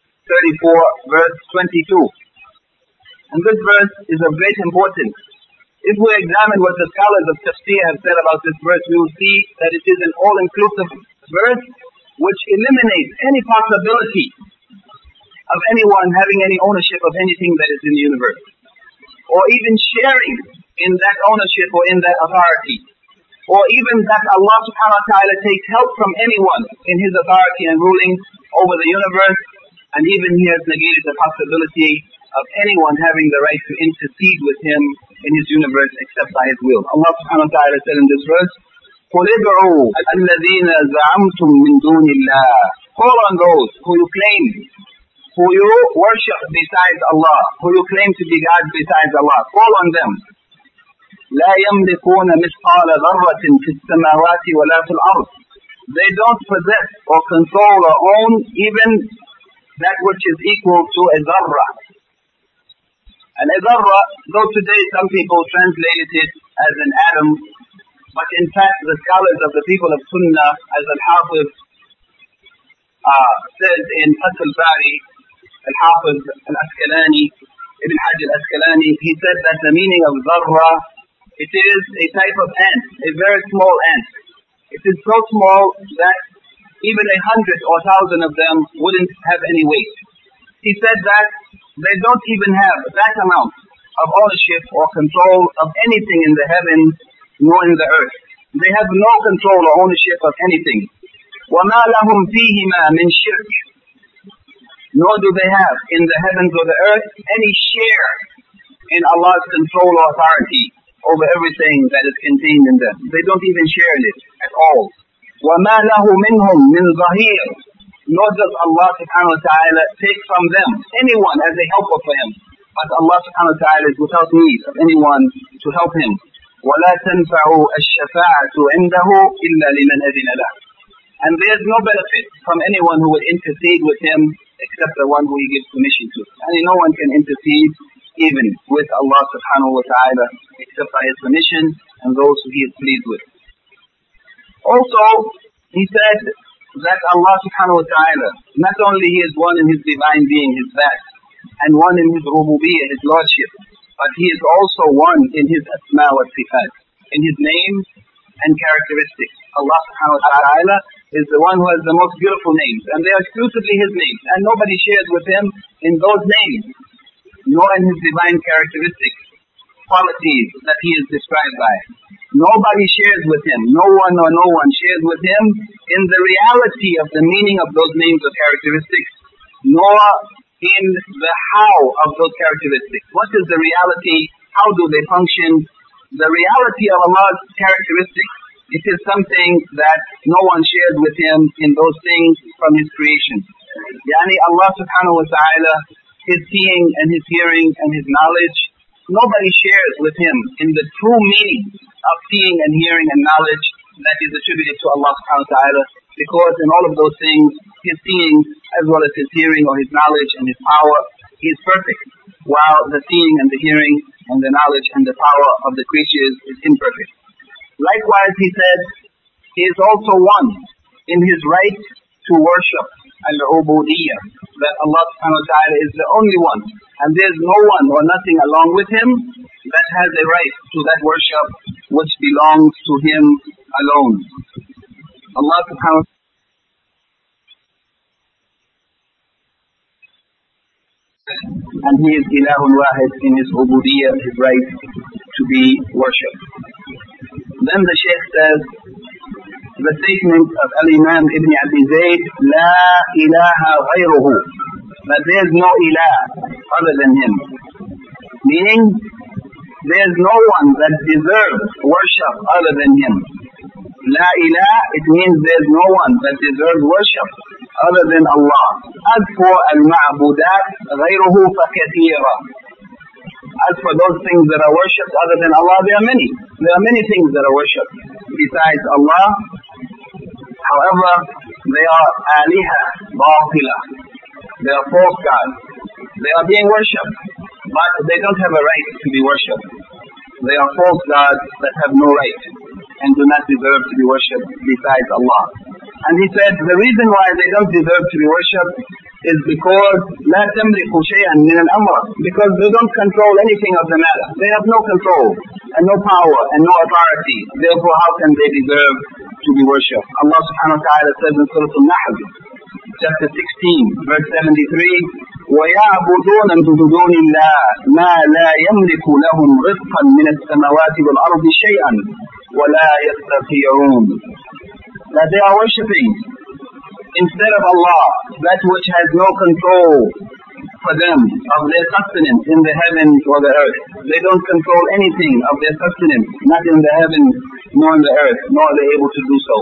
34, verse 22. And this verse is of great importance. If we examine what the scholars of tafsir have said about this verse, we will see that it is an all-inclusive verse which eliminates any possibility of anyone having any ownership of anything that is in the universe, or even sharing in that ownership or in that authority, or even that Allah subhanahu wa ta'ala takes help from anyone in His authority and ruling over the universe, and even He has negated the possibility of anyone having the right to intercede with Him in His universe except by His will. Allah subhanahu wa ta'ala said in this verse, قُلِ ادْعُوا الَّذِينَ زَعَمْتُم مِّن دُونِ اللَّهِ. Call on those who you claim, who you worship besides Allah, who you claim to be God besides Allah. Call on them. لَا يَمْلِكُونَ مِثْقَالَ ذَرَّةٍ فِي السَّمَاوَاتِ وَلَا فِي الْأَرْضِ. They don't possess or control or own even that which is equal to a dharra. And a dharra, though today some people translated it as an atom, but in fact the scholars of the people of Sunnah, as Al-Hafiz says in Fath al-Bari, Al-Hafiz Al-Asqalani, Ibn Hajj Al-Asqalani, he said that the meaning of dharra, it is a type of ant, a very small ant. It is so small that even 100 or 1,000 of them wouldn't have any weight. He said that they don't even have that amount of ownership or control of anything in the heavens nor in the earth. They have no control or ownership of anything. وَمَا لَهُمْ فِيهِمَا مِنْ شِرْكٍ. Nor do they have in the heavens or the earth any share in Allah's control or authority over everything that is contained in them. They don't even share in it at all. وَمَا لَهُ مِنْهُمْ مِنْ ظَهِيرٍ. Nor does Allah subhanahu wa ta'ala take from them anyone as a helper for Him. But Allah subhanahu wa ta'ala is without need of anyone to help Him. وَلَا تَنْفَعُ الشَّفَاعَةُ عِنْدَهُ إِلَّا لِمَنْ أَذِنَ لَهُ. And there is no benefit from anyone who will intercede with him except the one who he gives permission to. And no one can intercede even with Allah subhanahu wa ta'ala except by his permission and those who he is pleased with. Also, he said that Allah subhanahu wa ta'ala, not only he is one in his divine being, his that, and one in his rububiyyah, his lordship, but he is also one in his asma wa sifat, in his names and characteristics. Allah subhanahu wa ta'ala is the one who has the most beautiful names, and they are exclusively his names, and nobody shares with him in those names, nor in his divine characteristics, qualities that he is described by. Nobody shares with him, no one shares with him in the reality of the meaning of those names or characteristics, nor in the how of those characteristics. What is the reality? How do they function? The reality of Allah's characteristics, it is something that no one shares with him in those things from his creation. Yani Allah subhanahu wa ta'ala, his seeing and his hearing and his knowledge, nobody shares with him in the true meaning of seeing and hearing and knowledge that is attributed to Allah subhanahu wa ta'ala, because in all of those things, his seeing as well as his hearing or his knowledge and his power, he is perfect, while the seeing and the hearing and the knowledge and the power of the creatures is imperfect. Likewise, he said, he is also one in his right to worship, al-ubudiyyah, that Allah subhanahu wa ta'ala is the only one, and there is no one or nothing along with him that has a right to that worship which belongs to him alone. Allah subhanahu wa ta'ala and he is ilahun wahid in his ubudiyyah, his right to be worshipped. Then the Shaykh says, the statement of Al-Imam Ibn Abi Zayd, La ilaha ghayruhu, that there is no ilah other than him. Meaning, there is no one that deserves worship other than him. La ilah, it means there is no one that deserves worship other than Allah. As for al-ma'budat ghayruhu fakathira. As for those things that are worshipped other than Allah, there are many. There are many things that are worshipped besides Allah. However, they are aliha, batila. They are false gods. They are being worshipped, but they don't have a right to be worshipped. They are false gods that have no right and do not deserve to be worshipped besides Allah. And he said the reason why they don't deserve to be worshipped is because لا تملك شيئا من الأمر, because they don't control anything of the matter. They have no control and no power and no authority. Therefore, how can they deserve to be worshipped? Allah subhanahu wa ta'ala says in Surah Al-Nahl, chapter 16, verse 73, وَيَعْبُدُونَ مِن دُونِ اللَّهِ مَا لَا يَمْلِكُ لَهُمْ رِزْقًا مِنَ السَّمَوَاتِ وَالْأَرْضِ شَيْئًا وَلَا يَسْتَطِيعُونَ. That they are worshipping instead of Allah that which has no control for them of their sustenance in the heavens or the earth. They don't control anything of their sustenance, not in the heavens nor in the earth, nor are they able to do so.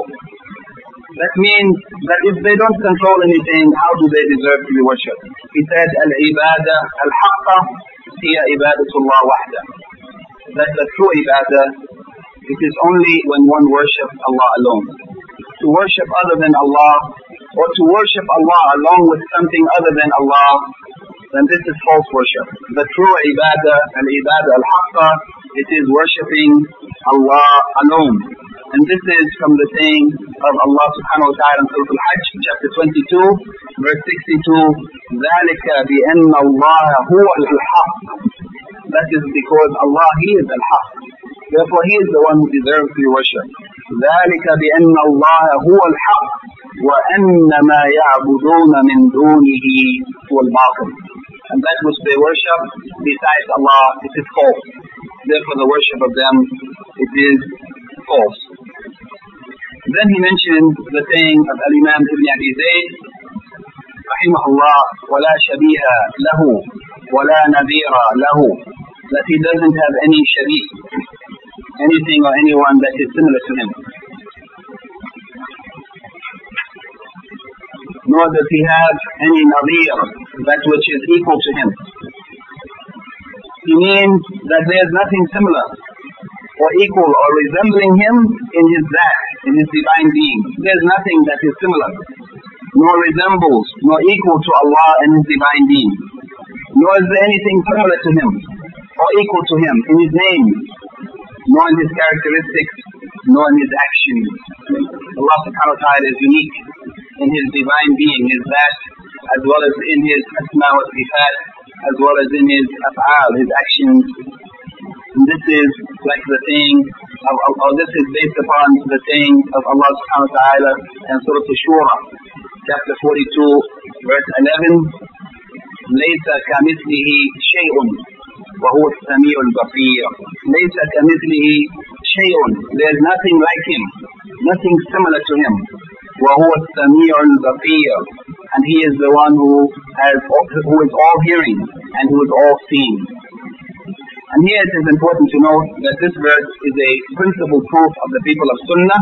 That means that if they don't control anything, how do they deserve to be worshipped? He said, al-ibadah al-haqqa hiya ibadatullah wahda. That the true ibadah, it is only when one worships Allah alone. To worship other than Allah, or to worship Allah along with something other than Allah, then this is false worship. The true ibadah, al-ibadah al-haqqa, it is worshipping Allah alone. And this is from the saying of Allah subhanahu wa ta'ala in Surah Al-Hajj, chapter 22, verse 62, ذَلِكَ بِأَنَّ اللَّهَ هُوَ الْحَقِّ. That is because Allah, He is al-haqq. Therefore, He is the one who deserves to be worshipped. ذَلِكَ بِأَنَّ اللَّهَ هُوَ الْحَقِّ وَأَنَّ مَا يَعْبُدُونَ مِن دُونِهِ هُوَ الْبَاطِلُ. And that which they worship besides Allah, it is false. Therefore, the worship of them, it is false. Then he mentioned the saying of Al-Imam Ibn Abi Zayd, rahimahullah, وَلَا شَبِيهَ لَهُ وَلَا نَذِيرَ لَهُ, that he doesn't have any shabeeh, anything or anyone that is similar to him. Nor does he have any nadir, that which is equal to him. He means that there is nothing similar or equal or resembling him in his that, in his divine being. There's nothing that is similar, nor resembles, nor equal to Allah and his divine being. Nor is there anything similar to him, or equal to him in his name, nor in his characteristics, nor in his actions. Allah subhanahu wa ta'ala is unique in his divine being, his that, as well as in his asma wa sifat, as well as in his af'al, his actions. And this is like the saying or this is based upon the saying of Allah subhanahu wa ta'ala in Surah Al-Shura, chapter 42, verse 11, لَيْسَ كَمِثْلِهِ شَيْءٌ وَهُوَ السَّمِيعُ الْبَصِيرُ. لَيْسَ كَمِثْلِهِ شَيْءٌ. There is nothing like him, nothing similar to him. وَهُوَ السَّمِيعُ الْبَصِيرُ. And he is the one who is all hearing and who is all seeing. And here it is important to note that this verse is a principal proof of the people of Sunnah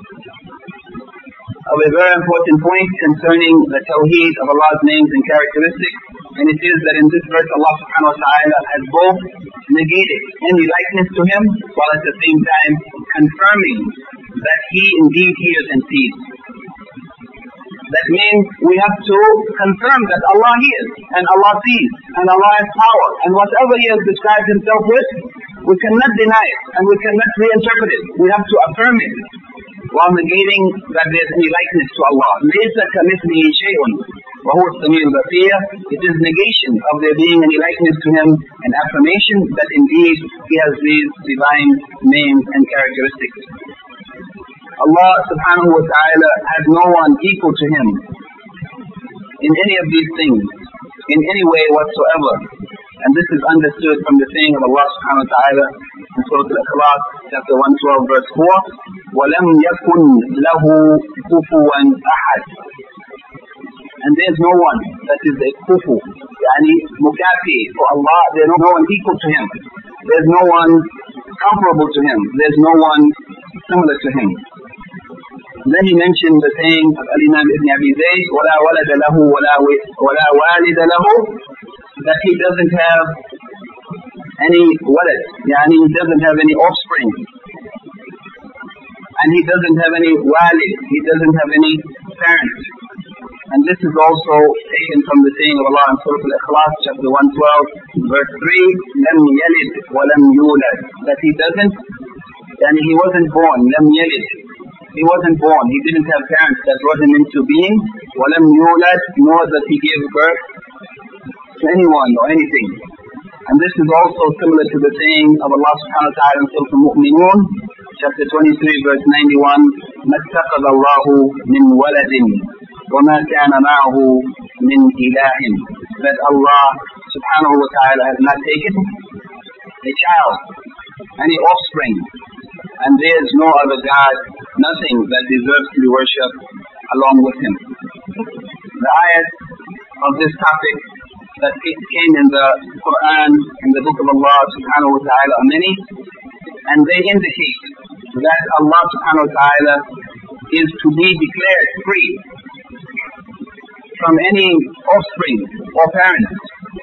of a very important point concerning the Tawheed of Allah's names and characteristics. And it is that in this verse Allah subhanahu wa ta'ala has both negated any likeness to him, while at the same time confirming that he indeed hears and sees. That means we have to confirm that Allah hears and Allah sees and Allah has power, and whatever he has described himself with, we cannot deny it and we cannot reinterpret it. We have to affirm it while negating that there is any likeness to Allah. لَيْسَ كَمِثْلِهِ شَيْءٌ وَهُوَ السَّمِيعُ الْبَصِيرُ. It is negation of there being any likeness to him and affirmation that indeed he has these divine names and characteristics. Allah subhanahu wa ta'ala has no one equal to him in any of these things, in any way whatsoever. And this is understood from the saying of Allah subhanahu wa ta'ala in Surah Al-Ikhlas, chapter 112, verse 4, وَلَمْ يَكُنْ لَهُ كُفُوًا أَحَدٌ. And there's no one that is a kufu, yani mukafi for Allah. There's no one equal to him. There's no one comparable to him. There's no one similar to him. Then he mentioned the saying of Al-Imam Ibn Abi Zayd, وَلَا وَلَدَ لَهُ وَلَا وَالِدَ لَهُ, that he doesn't have any walad, yani he doesn't have any offspring. And he doesn't have any walid, he doesn't have any parent. And this is also taken from the saying of Allah in Surah Al-Ikhlas, chapter 112, verse 3, لَمْ يَلِدْ وَلَمْ يُولَدْ. That he doesn't, yani he wasn't born, لَمْ يَلِدْ. He wasn't born, he didn't have parents that brought him into being, وَلَمْ يُولَدْ, nor that he gave birth to anyone or anything. And this is also similar to the saying of Allah subhanahu wa ta'ala in Surah Al-Mu'minun, chapter 23, verse 91, مَا اتَّخَذَ اللَّهُ مِنْ وَلَدٍ وَمَا كَانَ مَعَهُ مِنْ إِلَهٍ. That Allah subhanahu wa ta'ala has not taken a child, any offspring, and there is no other God, nothing that deserves to be worshipped along with him. The ayat of this topic that came in the Quran, in the book of Allah subhanahu wa ta'ala, are many, and they indicate that Allah subhanahu wa ta'ala is to be declared free from any offspring or parents,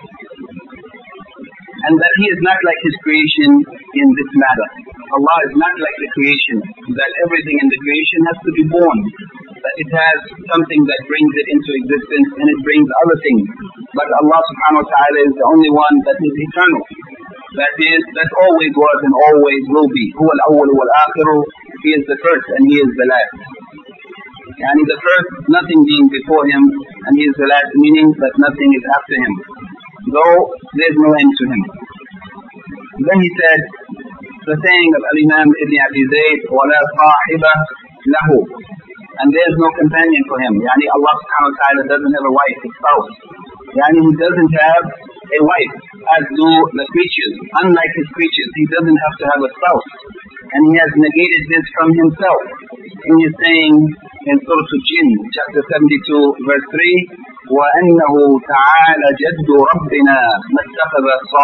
and that he is not like his creation in this matter. Allah is not like the creation, that everything in the creation has to be born, that it has something that brings it into existence and it brings other things. But Allah subhanahu wa ta'ala is the only one that is eternal, that always was and always will be. هو الأول والآخر. He is the first and he is the last. And the first, nothing being before him, and he is the last, meaning that nothing is after him, though there is no end to him. Then he said, the saying of Al-Imam Ibn Abi Zayd, وَلَا صَاحِبَ لَهُ, and there is no companion for him. Yani Allah subhanahu wa ta'ala doesn't have a wife, a spouse. Yani he doesn't have a wife, as do the creatures. Unlike his creatures, he doesn't have to have a spouse. And he has negated this from himself in his saying in Surah Al-Jinn, chapter 72, verse 3, وَأَنَّهُ تَعَالَى جَدُّ رَبِّنَا مَا اتَّخَذَ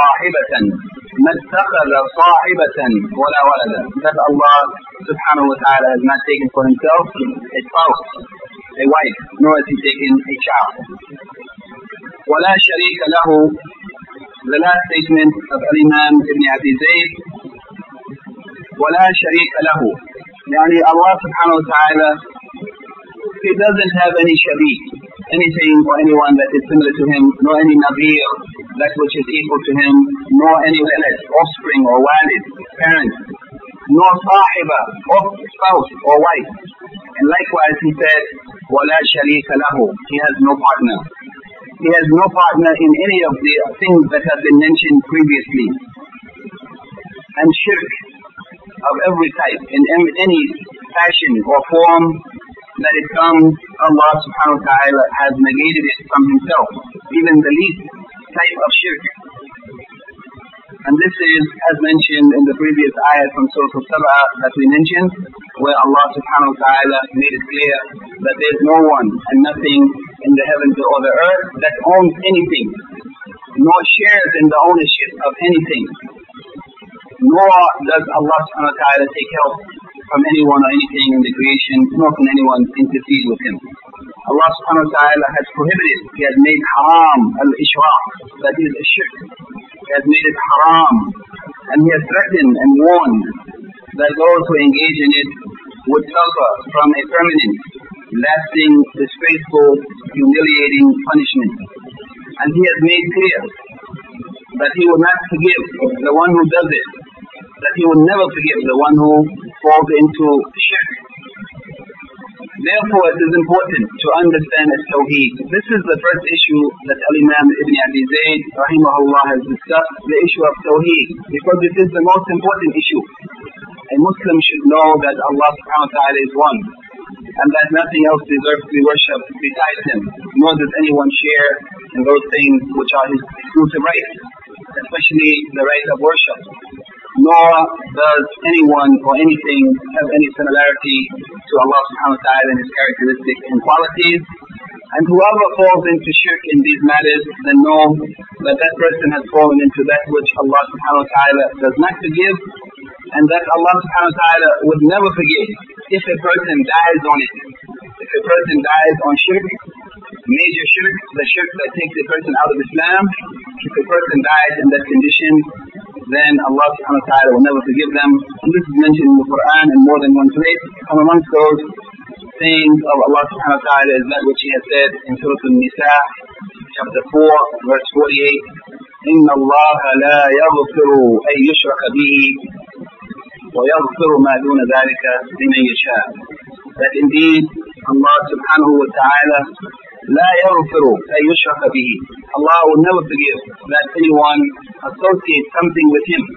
صَاحِبَةً وَلَا وَلَدًا. That Allah subhanahu wa ta'ala has not taken for himself a spouse, a wife, nor has he taken a child. وَلَا شَرِيكَ لَهُ. The last statement of Al-Imam Ibn Abi Zayd وَلَا شَرِيكَ لَهُ. Yani Allah subhanahu wa ta'ala, He doesn't have any sharik, anything or anyone that is similar to Him, nor any nadir, that which is equal to Him, nor any walad, offspring or walid, parent, nor sahiba, or spouse or wife. And likewise He said, وَلَا شَرِيكَ لَهُ. He has no partner. He has no partner in any of the things that have been mentioned previously. And shirk of every type, in any fashion or form that it comes, Allah subhanahu wa ta'ala has negated it from Himself, even the least type of shirk. And this is, as mentioned in the previous ayat from Surah Al-Sab'ah that we mentioned, where Allah subhanahu wa ta'ala made it clear that there is no one and nothing in the heavens or the earth that owns anything, nor shares in the ownership of anything, nor does Allah subhanahu wa ta'ala take help from anyone or anything in the creation, nor can anyone intercede with Him. Allah subhanahu wa ta'ala has prohibited, He has made haram al-ishraq, that is a shirk. He has made it haram, and He has threatened and warned that those who engage in it would suffer from a permanent, lasting, disgraceful, humiliating punishment. And He has made clear that He will not forgive the one who does it, that He will never forgive the one who falls into shirk. Therefore, it is important to understand Tawheed. This is the first issue that Al-Imam Ibn Abi Zayd rahimahullah has discussed, the issue of Tawheed, because it is the most important issue. A Muslim should know that Allah subhanahu wa ta'ala is one, and that nothing else deserves to be worshipped besides Him, nor does anyone share in those things which are His exclusive rights, especially the right of worship. Nor does anyone or anything have any similarity to Allah subhanahu wa ta'ala in His characteristics and qualities. And whoever falls into shirk in these matters, then know that that person has fallen into that which Allah subhanahu wa ta'ala does not forgive, and that Allah subhanahu wa ta'ala would never forgive if a person dies on it. If a person dies on shirk, major shirk, the shirk that takes a person out of Islam, if a person dies in that condition, then Allah subhanahu wa ta'ala will never forgive them. And this is mentioned in the Quran in more than one place. From amongst those sayings of Allah subhanahu wa ta'ala is that which He has said in Surah Al-Nisa, chapter 4, verse 48, إِنَّ اللَّهَ لَا يَغْفِرُ أَن يُشْرَكَ بِهِ وَيَغْفِرُ مَا دُونَ ذَلِكَ لِمَن يَشَاءُ. That indeed Allah subhanahu wa ta'ala لا يغفر أن يشرك به. Allah will never forgive that anyone associates something with Him,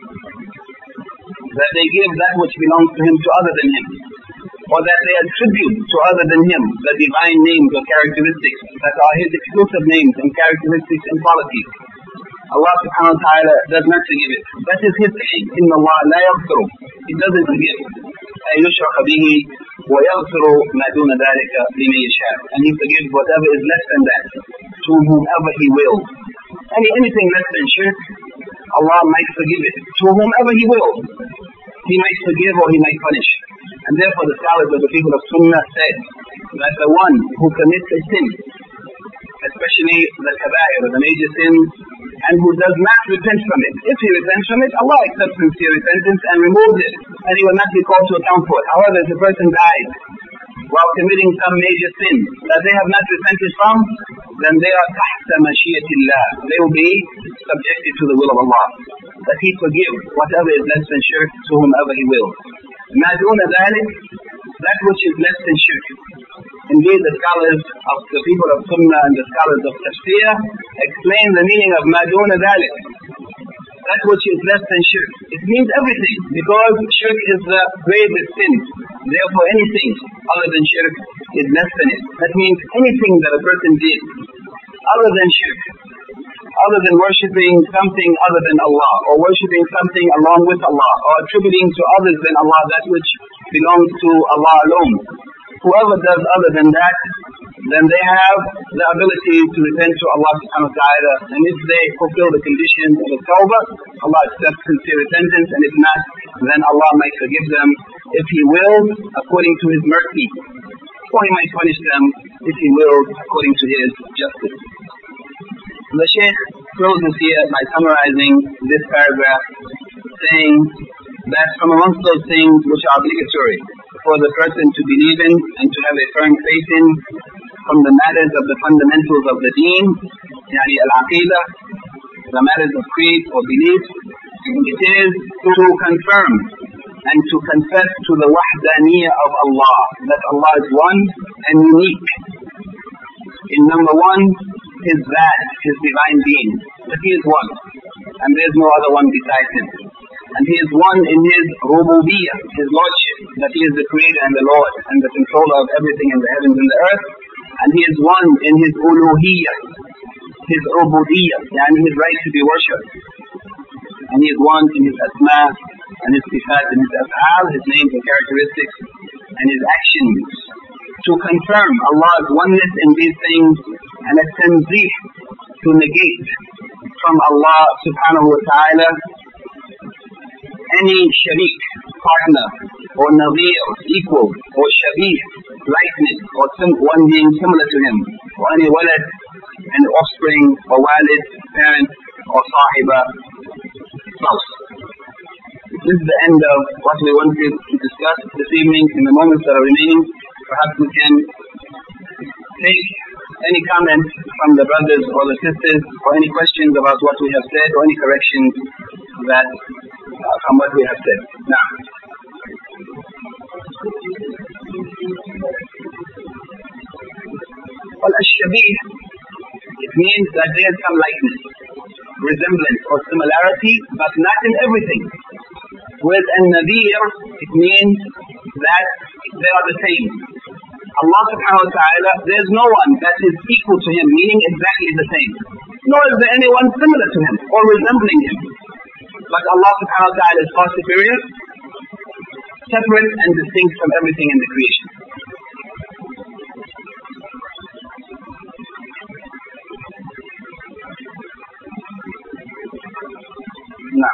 that they give that which belongs to Him to other than Him, or that they attribute to other than Him the divine names or characteristics that are His exclusive names and characteristics and qualities. Allah subhanahu wa ta'ala does not forgive it. That is His saying, إِنَّ اللَّهَ لَا يَغْفِرُ. He doesn't forgive. أَن يُشْرَكَ بِهِ وَيَغْفِرُ مَا دُونَ ذَلِكَ لِمَن يَشَاءُ. And He forgives whatever is less than that to whomever He will. Anything less than shirk, Allah might forgive it to whomever He will. He might forgive or He might punish. And therefore the scholars of the people of Sunnah said that the one who commits a sin, especially the kabair, the major sins, and who does not repent from it, if he repents from it, Allah accepts sincere repentance and removes it, and he will not be called to account for it. However, if a person dies while committing some major sin that they have not repented from, then they are tahta mashiyatillah. They will be subjected to the will of Allah, that He forgive whatever is less than shirk to whomever He will. Ma duna dhalik, that which is less than shirk. Indeed, the scholars of the people of Sunnah and the scholars of Tafsir explain the meaning of ma duna dhalik, that which is less than shirk. It means everything, because shirk is the gravest sin. Therefore, anything other than shirk is less than it. That means anything that a person did other than shirk, other than worshipping something other than Allah, or worshipping something along with Allah, or attributing to others than Allah that which belongs to Allah alone. Whoever does other than that, then they have the ability to repent to Allah subhanahu wa ta'ala, and if they fulfill the conditions of the tawbah, Allah accepts sincere repentance, and if not, then Allah might forgive them if He wills, according to His mercy, or He might punish them if He wills, according to His justice. The Shaykh closes here by summarizing this paragraph, saying that from amongst those things which are obligatory for the person to believe in and to have a firm faith in from the matters of the fundamentals of the deen, yani al-aqidah, the matters of creed or belief, it is to confirm and to confess to the wahdaniyah of Allah, that Allah is one and unique. In number one, His Zat, His divine being, that He is one, and there is no other one besides Him. And He is one in His rububiyyah, His lordship, that He is the creator and the Lord and the controller of everything in the heavens and the earth. And He is one in His uluhiyyah, His ubudiyyah, and His right to be worshipped. And He is one in His asma and His sifat and His af'al, His names and characteristics and His actions. To confirm Allah's oneness in these things and a tanzih, to negate from Allah subhanahu wa ta'ala any sharik, partner, or nadir, equal, or shabih, likeness, or one being similar to Him, or any walad, and offspring, or walid, parent, or sahiba, spouse. This is the end of what we wanted to discuss this evening. In the moments that are remaining, perhaps we can take any comments from the brothers or the sisters, or any questions about what we have said, or any corrections that from what we have said. Now, well, ash-shabih, it means that there is some likeness, resemblance or similarity, but not in everything. With an-nadir, it means that they are the same. Allah subhanahu wa ta'ala, there is no one that is equal to Him, meaning exactly the same. Nor is there anyone similar to Him or resembling Him. But Allah subhanahu wa ta'ala is far superior, separate and distinct from everything in the creation. Now,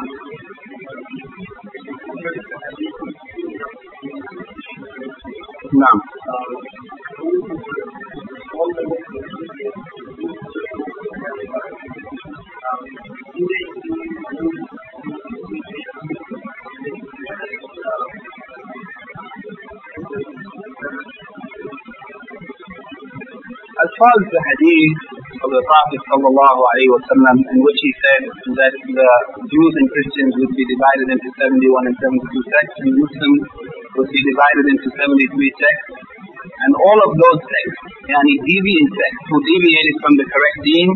as far as the hadith of the Prophet sallallahu alaihi wasallam, in which he said that the Jews and Christians would be divided into 71 and 72 sects, and Muslims would be divided into 73 sects, and all of those sects, yani deviant sects who deviated from the correct deen,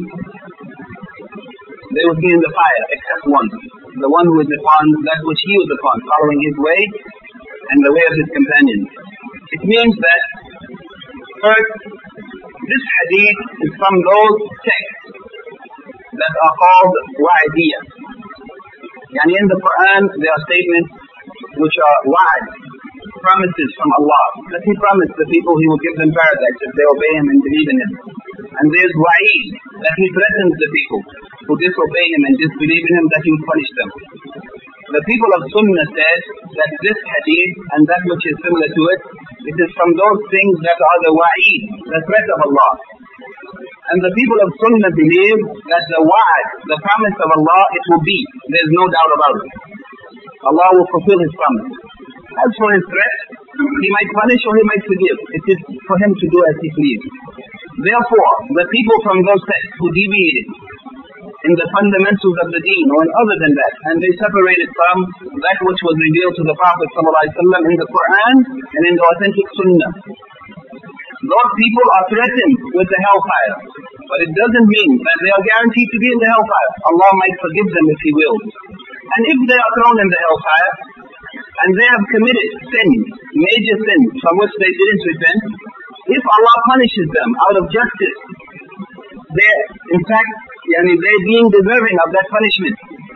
they would be in the fire except one, the one who is upon that which he was upon, following his way and the way of his companions. It means that first, this hadith is from those sects that are called wa'adiyah. Yani in the Quran there are statements which are wa'ad, promises from Allah, that He promised the people He will give them paradise if they obey Him and believe in Him. And there's wa'id, that He threatens the people who disobey Him and disbelieve in Him, that He will punish them. The people of Sunnah said that this hadith and that which is similar to it, it is from those things that are the wa'id, the threat of Allah. And the people of Sunnah believe that the wa'ad, the promise of Allah, it will be. There is no doubt about it. Allah will fulfill His promise. As for His threat, He might punish or He might forgive. It is for Him to do as He pleases. Therefore, the people from those sects who deviated in the fundamentals of the deen or in other than that, and they separated from that which was revealed to the Prophet ﷺ in the Quran and in the authentic Sunnah, those people are threatened with the hellfire. But it doesn't mean that they are guaranteed to be in the hellfire. Allah might forgive them if He wills. And if they are thrown in the hellfire, and they have committed sins, major sins from which they didn't repent, if Allah punishes them out of justice, they, in fact, they being deserving of that punishment.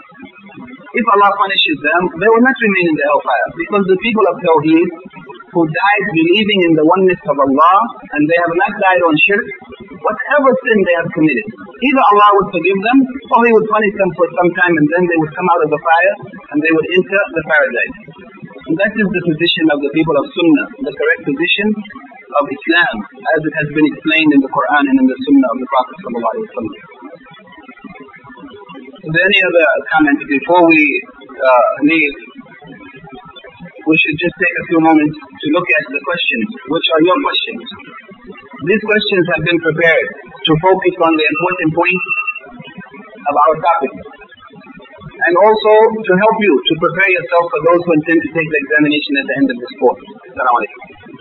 If Allah punishes them, they will not remain in the hellfire, because the people of Tawheed who died believing in the oneness of Allah, and they have not died on shirk, whatever sin they have committed, either Allah would forgive them, or He would punish them for some time, and then they would come out of the fire, and they would enter the paradise. And that is the position of the people of Sunnah, the correct position of Islam, as it has been explained in the Quran and in the Sunnah of the Prophet ﷺ. Is there any other comment before we leave? we should just take a few moments to look at the questions, which are your questions. These questions have been prepared to focus on the important points of our topic, and also to help you to prepare yourself for those who intend to take the examination at the end of this course. Assalamu alaikum.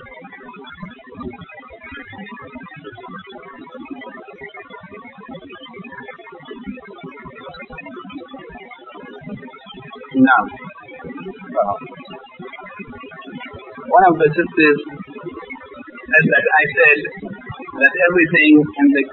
Now, one of the sisters said that I said that everything in the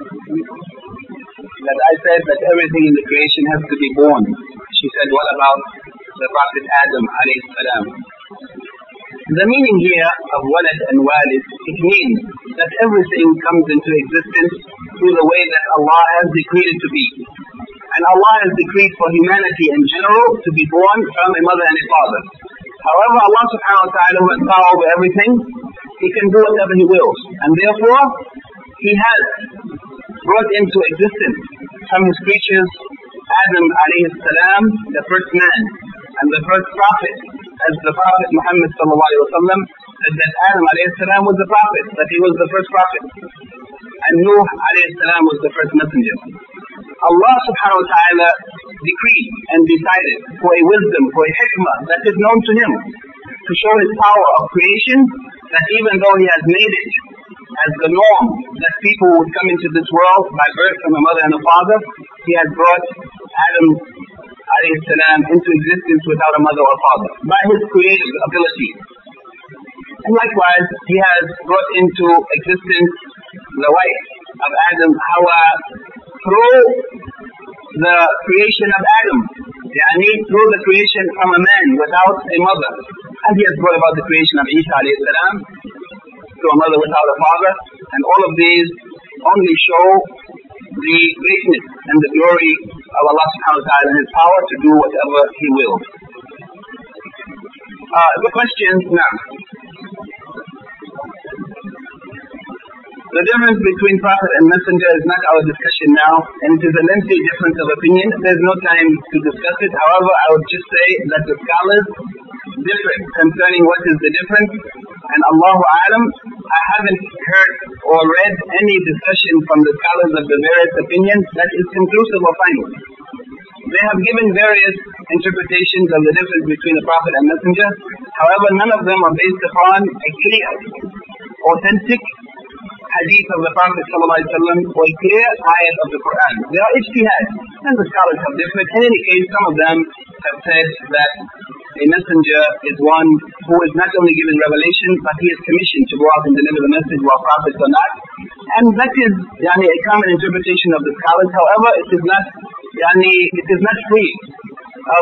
creation has to be born. She said, what about the Prophet Adam alayhi salam? The meaning here of walad and walid, it means that everything comes into existence through the way that Allah has decreed it to be. And Allah has decreed for humanity in general to be born from a mother and a father. However, Allah subhanahu wa ta'ala, who has power over everything, He can do whatever He wills. And therefore, He has brought into existence from His creatures Adam alayhi salam, the first man and the first prophet, as the Prophet Muhammad sallallahu alayhi wa sallam said that Adam alayhi salam was the prophet, that he was the first prophet, and Nuh alayhi salam was the first messenger. Allah subhanahu wa ta'ala decreed and decided for a wisdom, for a hikmah that is known to Him, to show His power of creation, that even though He has made it as the norm that people would come into this world by birth from a mother and a father, He has brought Adam alayhi salam into existence without a mother or father by His creative ability. And likewise, He has brought into existence the wife of Adam, Hawa, through the creation of Adam, through the creation from a man without a mother. And He has brought about the creation of Isa alayhi salam through a mother without a father. And all of these only show the greatness and the glory of Allah subhanahu wa ta'ala and His power to do whatever He wills. The questions now. The difference between prophet and messenger is not our discussion now, and it is a lengthy difference of opinion. There is no time to discuss it. However, I would just say that the scholars differ concerning what is the difference, and Allahu A'lam, I haven't heard or read any discussion from the scholars of the various opinions that is conclusive or final. They have given various interpretations of the difference between a prophet and messenger. However, none of them are based upon a clear, authentic hadith of the Prophet ﷺ or a clear ayat of the Quran. They are ijtihad, and the scholars have differed. In any case, some of them have said that a messenger is one who is not only given revelation, but he is commissioned to go out and deliver the message, while prophets are not. And that is a common interpretation of the scholars. However, it is not free of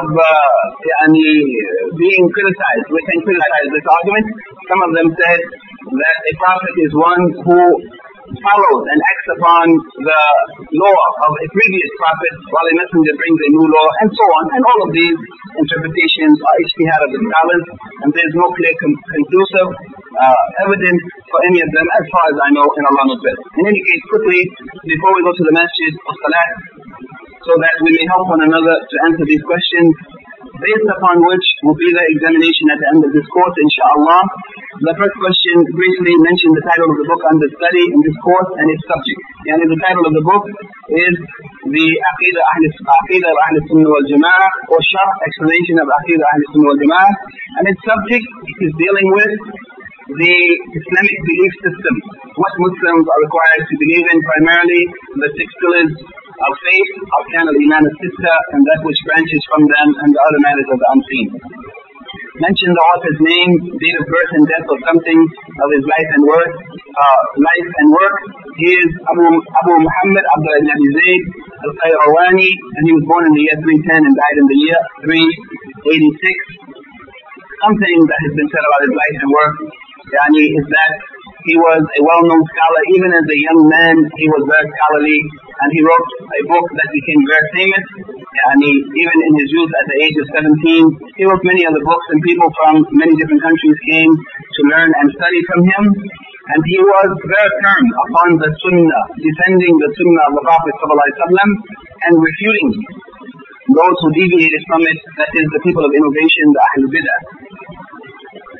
being criticized. We can criticize this argument. Some of them said that a prophet is one who follows and acts upon the law of a previous prophet, while a messenger brings a new law, and so on. And all of these interpretations are ijtihad of the scholars, and there is no clear conclusive evidence for any of them, as far as I know, and Allah knows best. In any case, quickly, before we go to the masjid of salat, so that we may help one another to answer these questions, based upon which will be the examination at the end of this course, inshaAllah. The first question briefly mentioned the title of the book under study in this course and its subject. The title of the book is the Aqidah of Ahl Sunnah wal Jama'ah, or Sharh, explanation of Aqidah Ahl Sunnah wal Jama'ah, and its subject is dealing with the Islamic belief system, what Muslims are required to believe in, primarily the 6 pillars of faith, Arkan al-Iman al-Sitta, and that which branches from them, and the other matters of the unseen. Mention the author's name, date of birth and death, or something of his life and work. He is Abu Muhammad Abdullah ibn Abi Zayd al-Qayrawani, and he was born in the year 310 and died in the year 386. Something that has been said about his life and work is that he was a well-known scholar. Even as a young man, he was very scholarly, and he wrote a book that became very famous. Even in his youth, at the age of 17, he wrote many other books, and people from many different countries came to learn and study from him. And he was very firm upon the Sunnah, defending the Sunnah of the Prophet ﷺ and refuting those who deviated from it, that is, the people of innovation, the Ahl Bidah.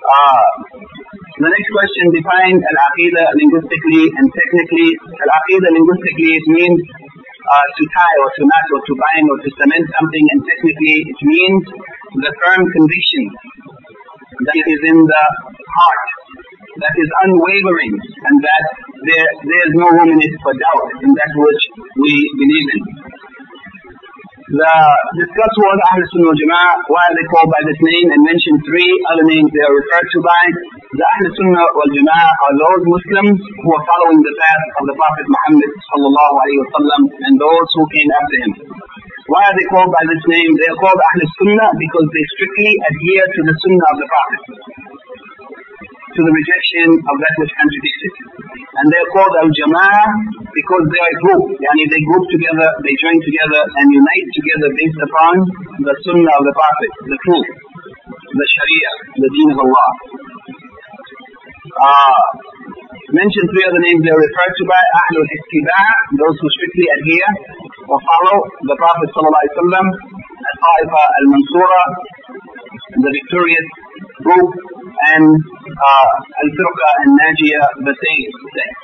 The next question, define al-aqidah linguistically and technically. Al-aqidah linguistically, it means to tie or to knot or to bind or to cement something, and technically it means the firm conviction that is in the heart, that is unwavering, and that there is no room in it for doubt in that which we believe in. The discuss was Ahl Sunnah wal Jama'ah, why are they called by this name, and mention 3 other names they are referred to by. The Ahl Sunnah wal Jama'ah are those Muslims who are following the path of the Prophet Muhammad sallallahu alaihi wasallam and those who came after him. Why are they called by this name? They are called Ahl Sunnah because they strictly adhere to the Sunnah of the Prophet, to the rejection of that which contradicts it. And they are called Al-Jama'ah because they are a group. They group together, they join together and unite together based upon the Sunnah of the Prophet, the truth, the Sharia, the Deen of Allah. Mention 3 other names they are referred to by. Ahlul Ittiba', those who strictly adhere or follow the Prophet sallallahu alaihi wasallam. Al-Ta'ifa al-Mansura, the victorious group, and Al-Firqa al-Najiyah, the saved sect.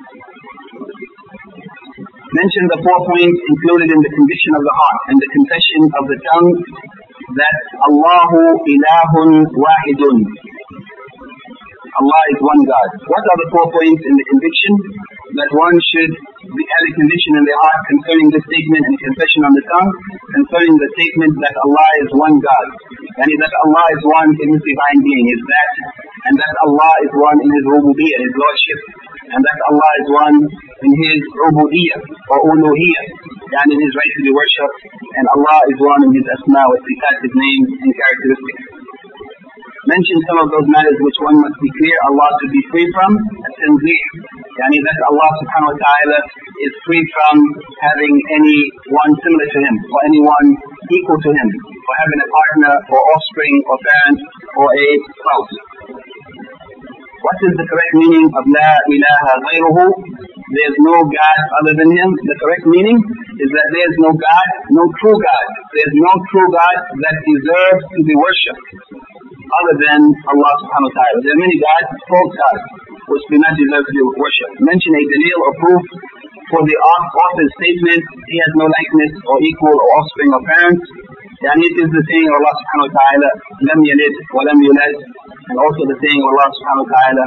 Mention the 4 points included in the conviction of the heart and the confession of the tongue, that Allahu ilahun wahidun. Allah is one God. What are the 4 points in the conviction? That one should have a conviction in the heart concerning this statement and confession on the tongue concerning the statement that Allah is one God. That Allah is one in His divine being, is that, and that Allah is one in His rububiyyah, His lordship, and that Allah is one in His ubudiyyah or uluhiyyah, and in His right to be worshipped, and Allah is one in His asma wa sifat, His names and characteristics. Mention some of those matters which one must be clear Allah to be free from. At-tanzih, that Allah subhanahu wa ta'ala is free from having anyone similar to Him, or anyone equal to Him, or having a partner, or offspring, or parent, or a spouse. What is the correct meaning of La ilaha ghayruhu? There is no God other than Him. The correct meaning is that there is no God, no true God. There is no true God that deserves to be worshipped other than Allah subhanahu wa ta'ala. There are many gods, false gods, which do not deserve to be worshipped. Mention a dalil or proof for the author's statement, He has no likeness or equal or offspring or parents. It is the saying of Allah subhanahu wa ta'ala, Lam yalid wa lam yulad, and also the saying of Allah subhanahu wa ta'ala,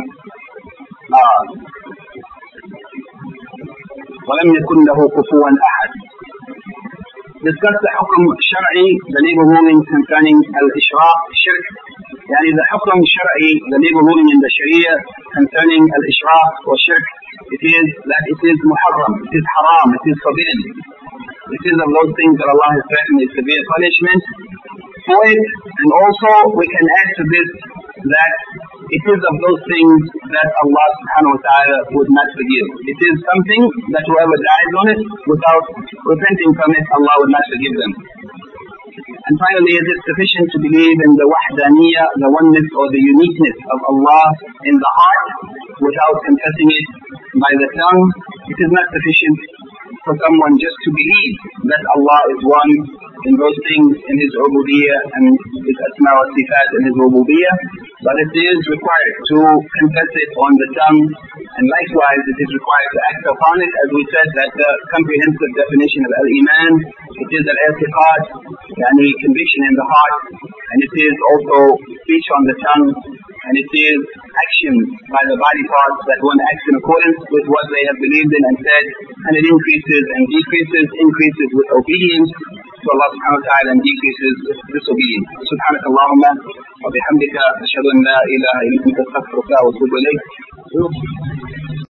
وَلَمْ يَكُنْ لَهُ كُفُوًا أَحَدٌ. Discuss the hukm shar'i, the legal ruling concerning al-ishraq, shirk. The hukm shar'i, the legal ruling in the Sharia concerning al-ishraq or shirk, it is that it is muharram, it is haram, it is forbidden. It is of those things that Allah has threatened a severe punishment for it. And also we can add to this that it is of those things that Allah subhanahu wa ta'ala would not forgive. It is something that whoever dies on it without repenting from it, Allah would not forgive them. And finally, is it sufficient to believe in the wahdaniyah, the oneness or the uniqueness of Allah in the heart without confessing it by the tongue? It is not sufficient for someone just to believe that Allah is one in those things in His ubudiyyah and His asma wa sifat and His rububiyyah, but it is required to confess it on the tongue, and likewise it is required to act upon it, as we said that the comprehensive definition of al-iman, it is al-i'tiqad, conviction in the heart, and it is also speech on the tongue, and it is action by the body parts that one acts in accordance with what they have believed in and said, and it increases and decreases, increases with obedience to Allah subhanahu wa ta'ala and decreases with disobedience. Subhanak Allahumma wa bihamdika ashhadu an la ilaha illa anta astaghfiruka wa atubu ilayk.